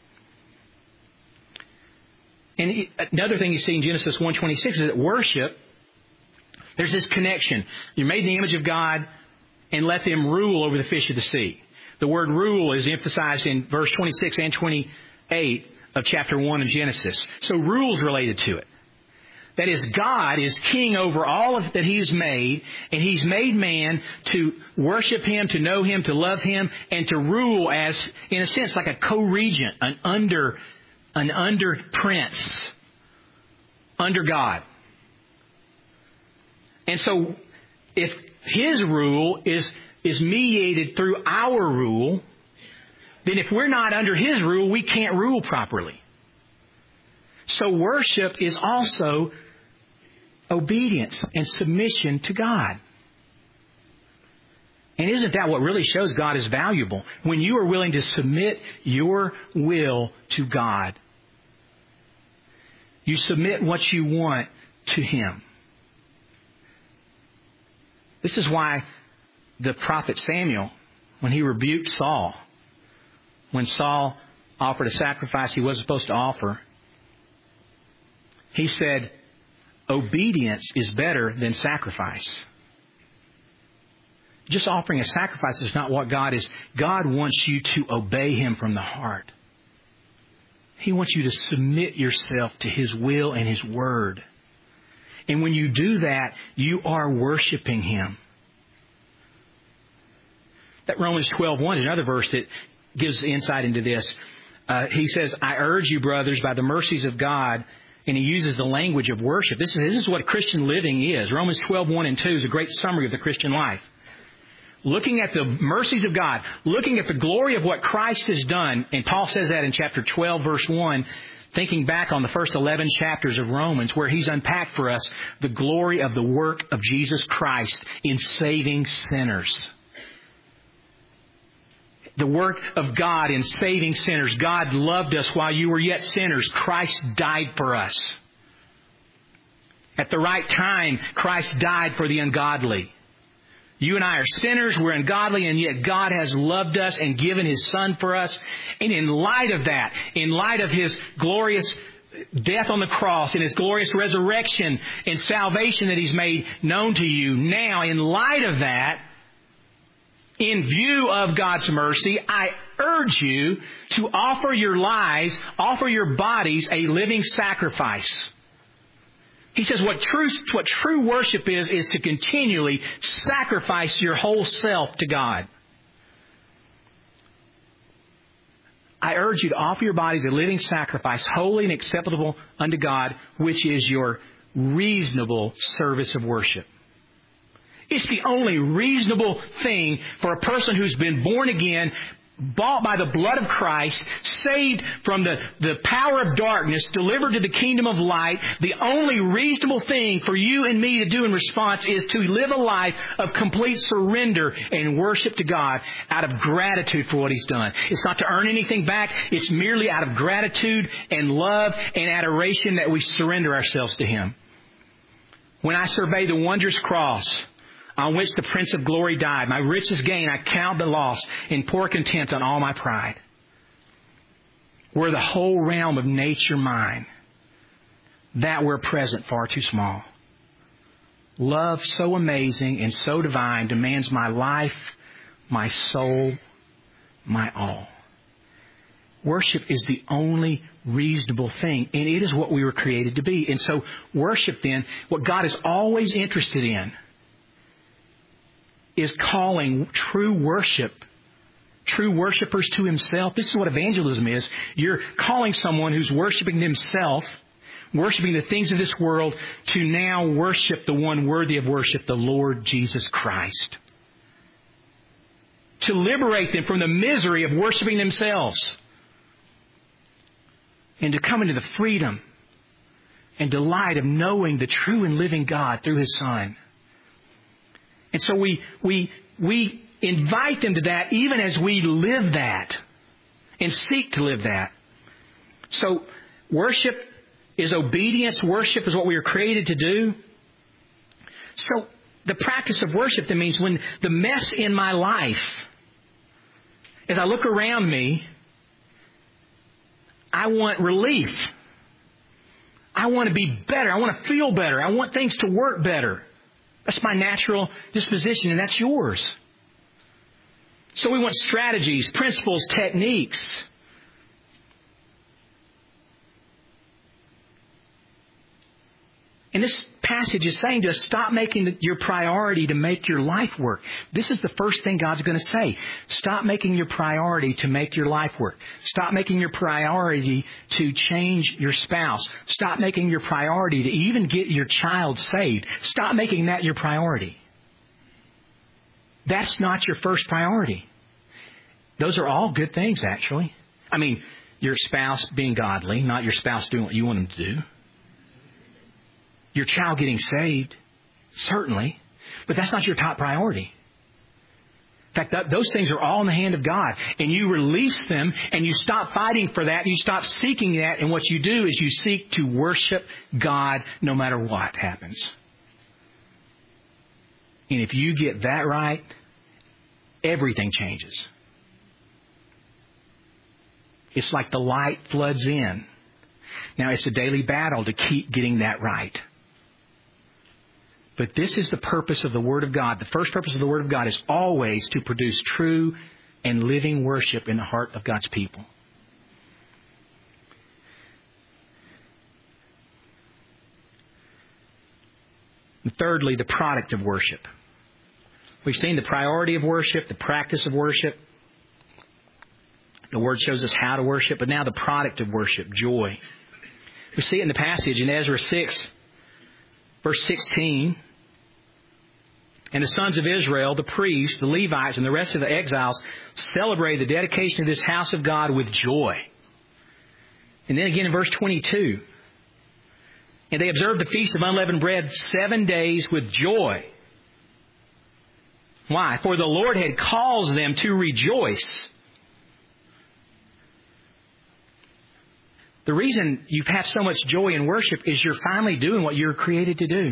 [SPEAKER 1] And another thing you see in Genesis 1:26 is that worship, there's this connection. You're made in the image of God, and let them rule over the fish of the sea. The word rule is emphasized in verse 26 and 28 of chapter 1 of Genesis. So rule's related to it. That is, God is king over all of that He's made, and He's made man to worship Him, to know Him, to love Him, and to rule as, in a sense, like a co-regent, an under prince, under God. And so, if His rule is mediated through our rule, then if we're not under His rule, we can't rule properly. So worship is also obedience and submission to God. And isn't that what really shows God is valuable? When you are willing to submit your will to God. You submit what you want to Him. This is why the prophet Samuel, when he rebuked Saul, when Saul offered a sacrifice he wasn't supposed to offer, he said, obedience is better than sacrifice. Just offering a sacrifice is not what God is. God wants you to obey Him from the heart. He wants you to submit yourself to His will and His word. And when you do that, you are worshiping Him. That Romans 12:1 is another verse that gives insight into this. He says, I urge you, brothers, by the mercies of God. And he uses the language of worship. This is what Christian living is. Romans 12:1 and 2 is a great summary of the Christian life. Looking at the mercies of God, looking at the glory of what Christ has done, and Paul says that in chapter 12, verse 1, thinking back on the first 11 chapters of Romans, where he's unpacked for us the glory of the work of Jesus Christ in saving sinners. The work of God in saving sinners. God loved us while you were yet sinners. Christ died for us. At the right time, Christ died for the ungodly. You and I are sinners, we're ungodly, and yet God has loved us and given His Son for us. And in light of that, in light of His glorious death on the cross and His glorious resurrection and salvation that He's made known to you, now, in light of that, in view of God's mercy, I urge you to offer your lives, offer your bodies a living sacrifice. He says what true worship is to continually sacrifice your whole self to God. I urge you to offer your bodies a living sacrifice, holy and acceptable unto God, which is your reasonable service of worship. It's the only reasonable thing for a person who's been born again, bought by the blood of Christ, saved from the power of darkness, delivered to the kingdom of light. The only reasonable thing for you and me to do in response is to live a life of complete surrender and worship to God out of gratitude for what He's done. It's not to earn anything back. It's merely out of gratitude and love and adoration that we surrender ourselves to Him. When I survey the wondrous cross on which the Prince of Glory died, my richest gain I count the loss and pour contempt on all my pride. Were the whole realm of nature mine, that were present far too small. Love so amazing and so divine demands my life, my soul, my all. Worship is the only reasonable thing, and it is what we were created to be. And so worship then, what God is always interested in, is calling true worship true worshipers to himself. This is what evangelism is. You're calling someone who's worshiping themselves, worshiping the things of this world, to now worship the one worthy of worship, the Lord Jesus Christ. To liberate them from the misery of worshiping themselves. And to come into the freedom and delight of knowing the true and living God through His Son. And so we invite them to that even as we live that and seek to live that. So worship is obedience. Worship is what we are created to do. So the practice of worship, that means when the mess in my life, as I look around me, I want relief. I want to be better. I want to feel better. I want things to work better. That's my natural disposition, and that's yours. So we want strategies, principles, techniques. And this passage is saying to us, stop making your priority to make your life work. This is the first thing God's going to say. Stop making your priority to make your life work. Stop making your priority to change your spouse. Stop making your priority to even get your child saved. Stop making that your priority. That's not your first priority. Those are all good things, actually. I mean, your spouse being godly, not your spouse doing what you want them to do. Your child getting saved, certainly, but that's not your top priority. In fact, those things are all in the hand of God. And you release them, and you stop fighting for that, and you stop seeking that, and what you do is you seek to worship God no matter what happens. And if you get that right, everything changes. It's like the light floods in. Now, it's a daily battle to keep getting that right. But this is the purpose of the Word of God. The first purpose of the Word of God is always to produce true and living worship in the heart of God's people. And thirdly, the product of worship. We've seen the priority of worship, the practice of worship. The Word shows us how to worship, but now the product of worship, joy. We see it in the passage in Ezra 6, verse 16. And the sons of Israel, the priests, the Levites, and the rest of the exiles celebrated the dedication of this house of God with joy. And then again in verse 22. And they observed the Feast of Unleavened Bread 7 days with joy. Why? For the Lord had caused them to rejoice. The reason you've had so much joy in worship is you're finally doing what you're created to do.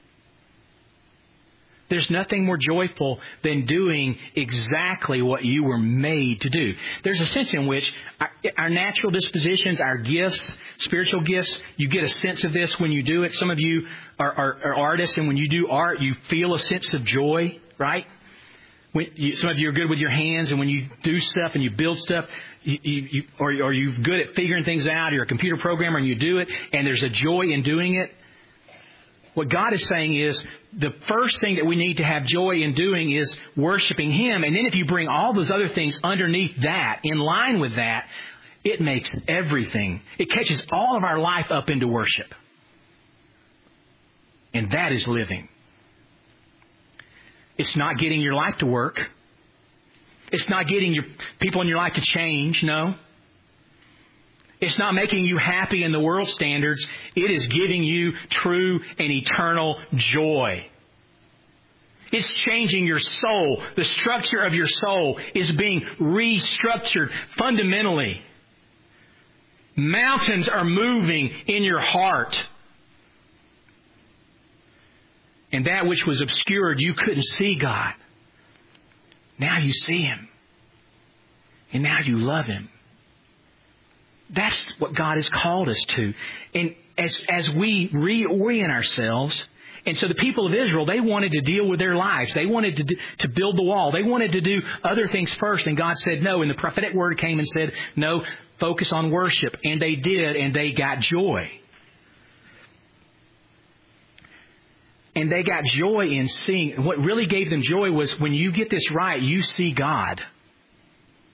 [SPEAKER 1] There's nothing more joyful than doing exactly what you were made to do. There's a sense in which our natural dispositions, our gifts, spiritual gifts, you get a sense of this when you do it. Some of you are artists, and when you do art, you feel a sense of joy, right? Some of you are good with your hands, and when you do stuff and you build stuff, or you're good at figuring things out, you're a computer programmer and you do it, and there's a joy in doing it. What God is saying is the first thing that we need to have joy in doing is worshiping Him. And then if you bring all those other things underneath that, in line with that, it makes everything. It catches all of our life up into worship. And that is living. It's not getting your life to work. It's not getting your people in your life to change, no. It's not making you happy in the world standards. It is giving you true and eternal joy. It's changing your soul. The structure of your soul is being restructured fundamentally. Mountains are moving in your heart. And that which was obscured, you couldn't see God. Now you see Him. And now you love Him. That's what God has called us to. And as we reorient ourselves, and so the people of Israel, they wanted to deal with their lives. They wanted to build the wall. They wanted to do other things first. And God said no. And the prophetic word came and said, no, focus on worship. And they did, and they got joy. And they got joy in seeing. What really gave them joy was when you get this right, you see God.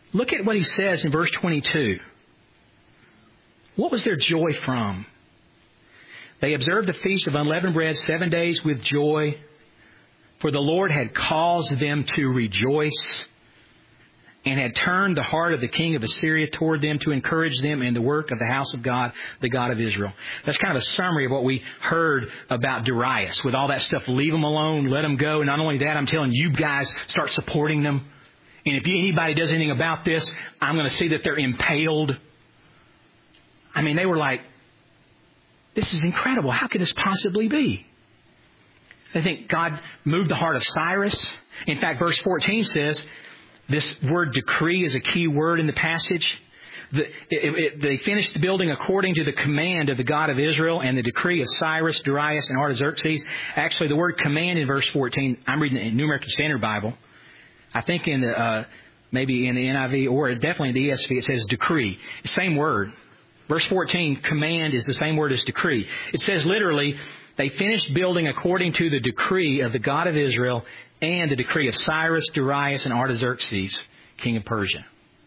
[SPEAKER 1] Look at what he says in verse 22. What was their joy from? They observed the feast of unleavened bread 7 days with joy, for the Lord had caused them to rejoice and had turned the heart of the king of Assyria toward them to encourage them in the work of the house of God, the God of Israel. That's kind of a summary of what we heard about Darius. With all that stuff, leave them alone, let them go. And not only that, I'm telling you guys, start supporting them. And if anybody does anything about this, I'm going to see that they're impaled. I mean, they were like, this is incredible. How could this possibly be? I think God moved the heart of Cyrus. In fact, verse 14 says, this word decree is a key word in the passage. They finished the building according to the command of the God of Israel and the decree of Cyrus, Darius, and Artaxerxes. Actually, the word command in verse 14, I'm reading it in New American Standard Bible. I think in the maybe in the NIV or definitely in the ESV, it says decree. Same word. Verse 14, command is the same word as decree. It says literally, they finished building according to the decree of the God of Israel and the decree of Cyrus, Darius, and Artaxerxes, king of Persia.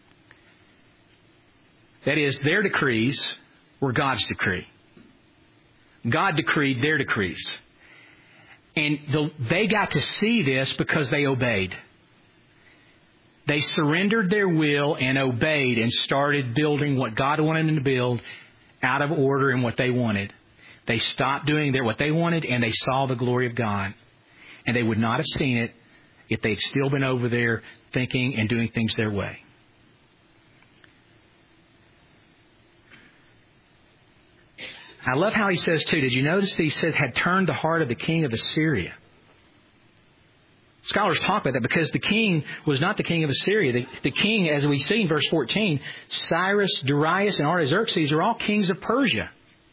[SPEAKER 1] That is, their decrees were God's decree. God decreed their decrees. And they got to see this because they obeyed. They surrendered their will and obeyed and started building what God wanted them to build out of order and what they wanted. They stopped doing what they wanted and they saw the glory of God. And they would not have seen it if they'd still been over there thinking and doing things their way. I love how he says, too, did you notice that he said, had turned the heart of the king of Assyria? Scholars talk about that because the king was not the king of Assyria. The king, as we see in verse 14, Cyrus, Darius, and Artaxerxes are all kings of Persia.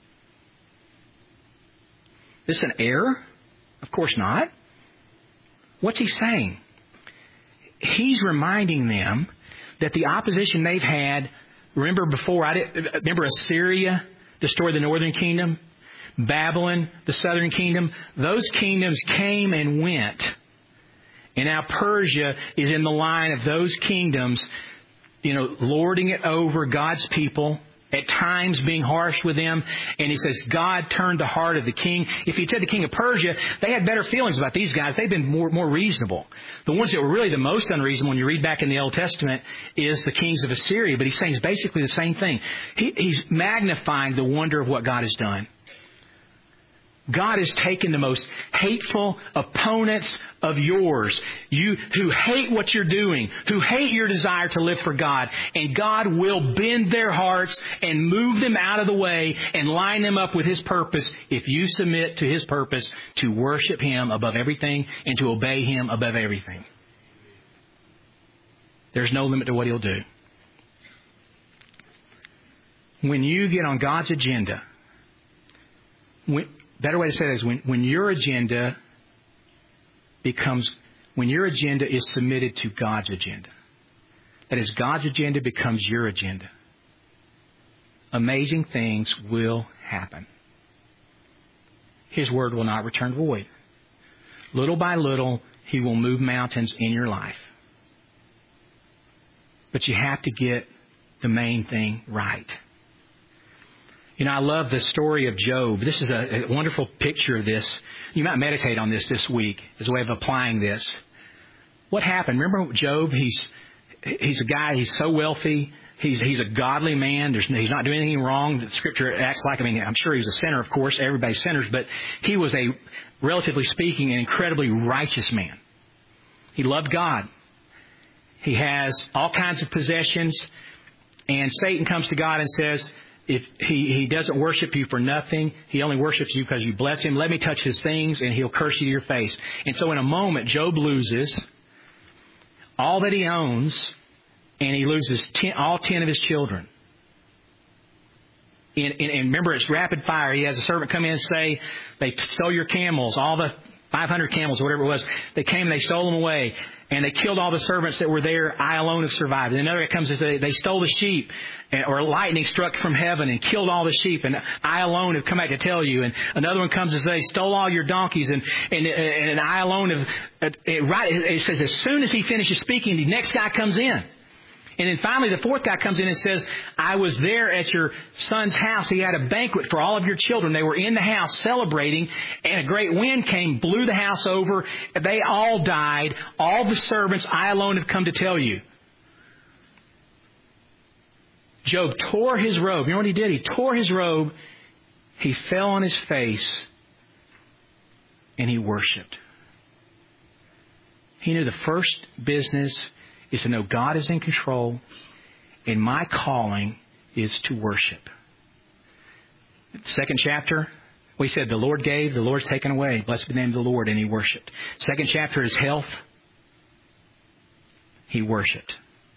[SPEAKER 1] Is this an error? Of course not. What's he saying? He's reminding them that the opposition they've had, remember Assyria destroyed the northern kingdom, Babylon, the southern kingdom. Those kingdoms came and went. And now Persia is in the line of those kingdoms, lording it over God's people, at times being harsh with them. And he says, God turned the heart of the king. If he said the king of Persia, they had better feelings about these guys. They've been more reasonable. The ones that were really the most unreasonable, when you read back in the Old Testament, is the kings of Assyria. But he's saying it's basically the same thing. He's magnifying the wonder of what God has done. God has taken the most hateful opponents of yours, you who hate what you're doing, who hate your desire to live for God, and God will bend their hearts and move them out of the way and line them up with His purpose if you submit to His purpose to worship Him above everything and to obey Him above everything. There's no limit to what He'll do. When you get on God's agenda, better way to say that is when your agenda is submitted to God's agenda. That is, God's agenda becomes your agenda. Amazing things will happen. His word will not return void. Little by little, He will move mountains in your life. But you have to get the main thing right. I love the story of Job. This is a wonderful picture of this. You might meditate on this week as a way of applying this. What happened? Remember Job? He's a guy, he's so wealthy. He's a godly man. He's not doing anything wrong. The Scripture acts like, I'm sure he was a sinner, of course. Everybody's sinners. But he was a, relatively speaking, an incredibly righteous man. He loved God. He has all kinds of possessions. And Satan comes to God and says, if he doesn't worship you for nothing, he only worships you because you bless him. Let me touch his things and he'll curse you to your face. And so in a moment, Job loses all that he owns, and he loses all 10 of his children. And remember, it's rapid fire. He has a servant come in and say, they stole your camels, all the 500 camels, whatever it was. They came and they stole them away. And they killed all the servants that were there. I alone have survived. And another guy comes and says, they stole the sheep. Or lightning struck from heaven and killed all the sheep. And I alone have come back to tell you. And another one comes and says, they stole all your donkeys. And I alone have... It says as soon as he finishes speaking, the next guy comes in. And then finally, the fourth guy comes in and says, I was there at your son's house. He had a banquet for all of your children. They were in the house celebrating, and a great wind came, blew the house over. They all died. All the servants, I alone have come to tell you. Job tore his robe. You know what he did? He tore his robe. He fell on his face, and he worshiped. He knew the first business is to know God is in control, and my calling is to worship. Second chapter, we said the Lord gave, the Lord's taken away. Blessed be the name of the Lord, and he worshiped. Second chapter is health. He worshiped.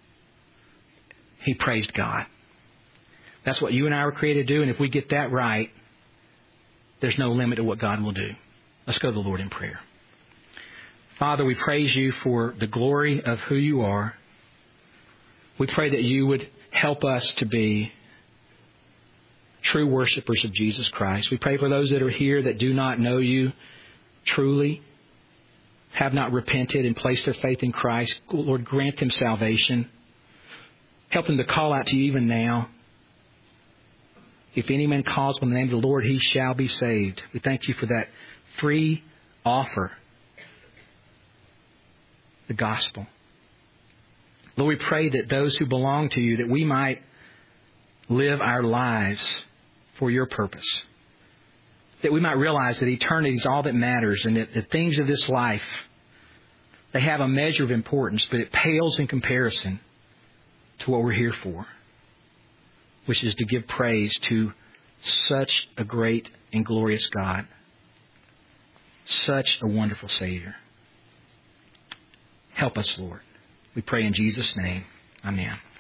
[SPEAKER 1] He praised God. That's what you and I were created to do, and if we get that right, there's no limit to what God will do. Let's go to the Lord in prayer. Father, we praise you for the glory of who you are. We pray that you would help us to be true worshipers of Jesus Christ. We pray for those that are here that do not know you truly, have not repented and placed their faith in Christ. Lord, grant them salvation. Help them to call out to you even now. If any man calls on the name of the Lord, he shall be saved. We thank you for that free offer. The gospel. Lord, we pray that those who belong to you, that we might live our lives for your purpose. That we might realize that eternity is all that matters, and that the things of this life, they have a measure of importance, but it pales in comparison to what we're here for, which is to give praise to such a great and glorious God, such a wonderful Savior. Help us, Lord. We pray in Jesus' name. Amen.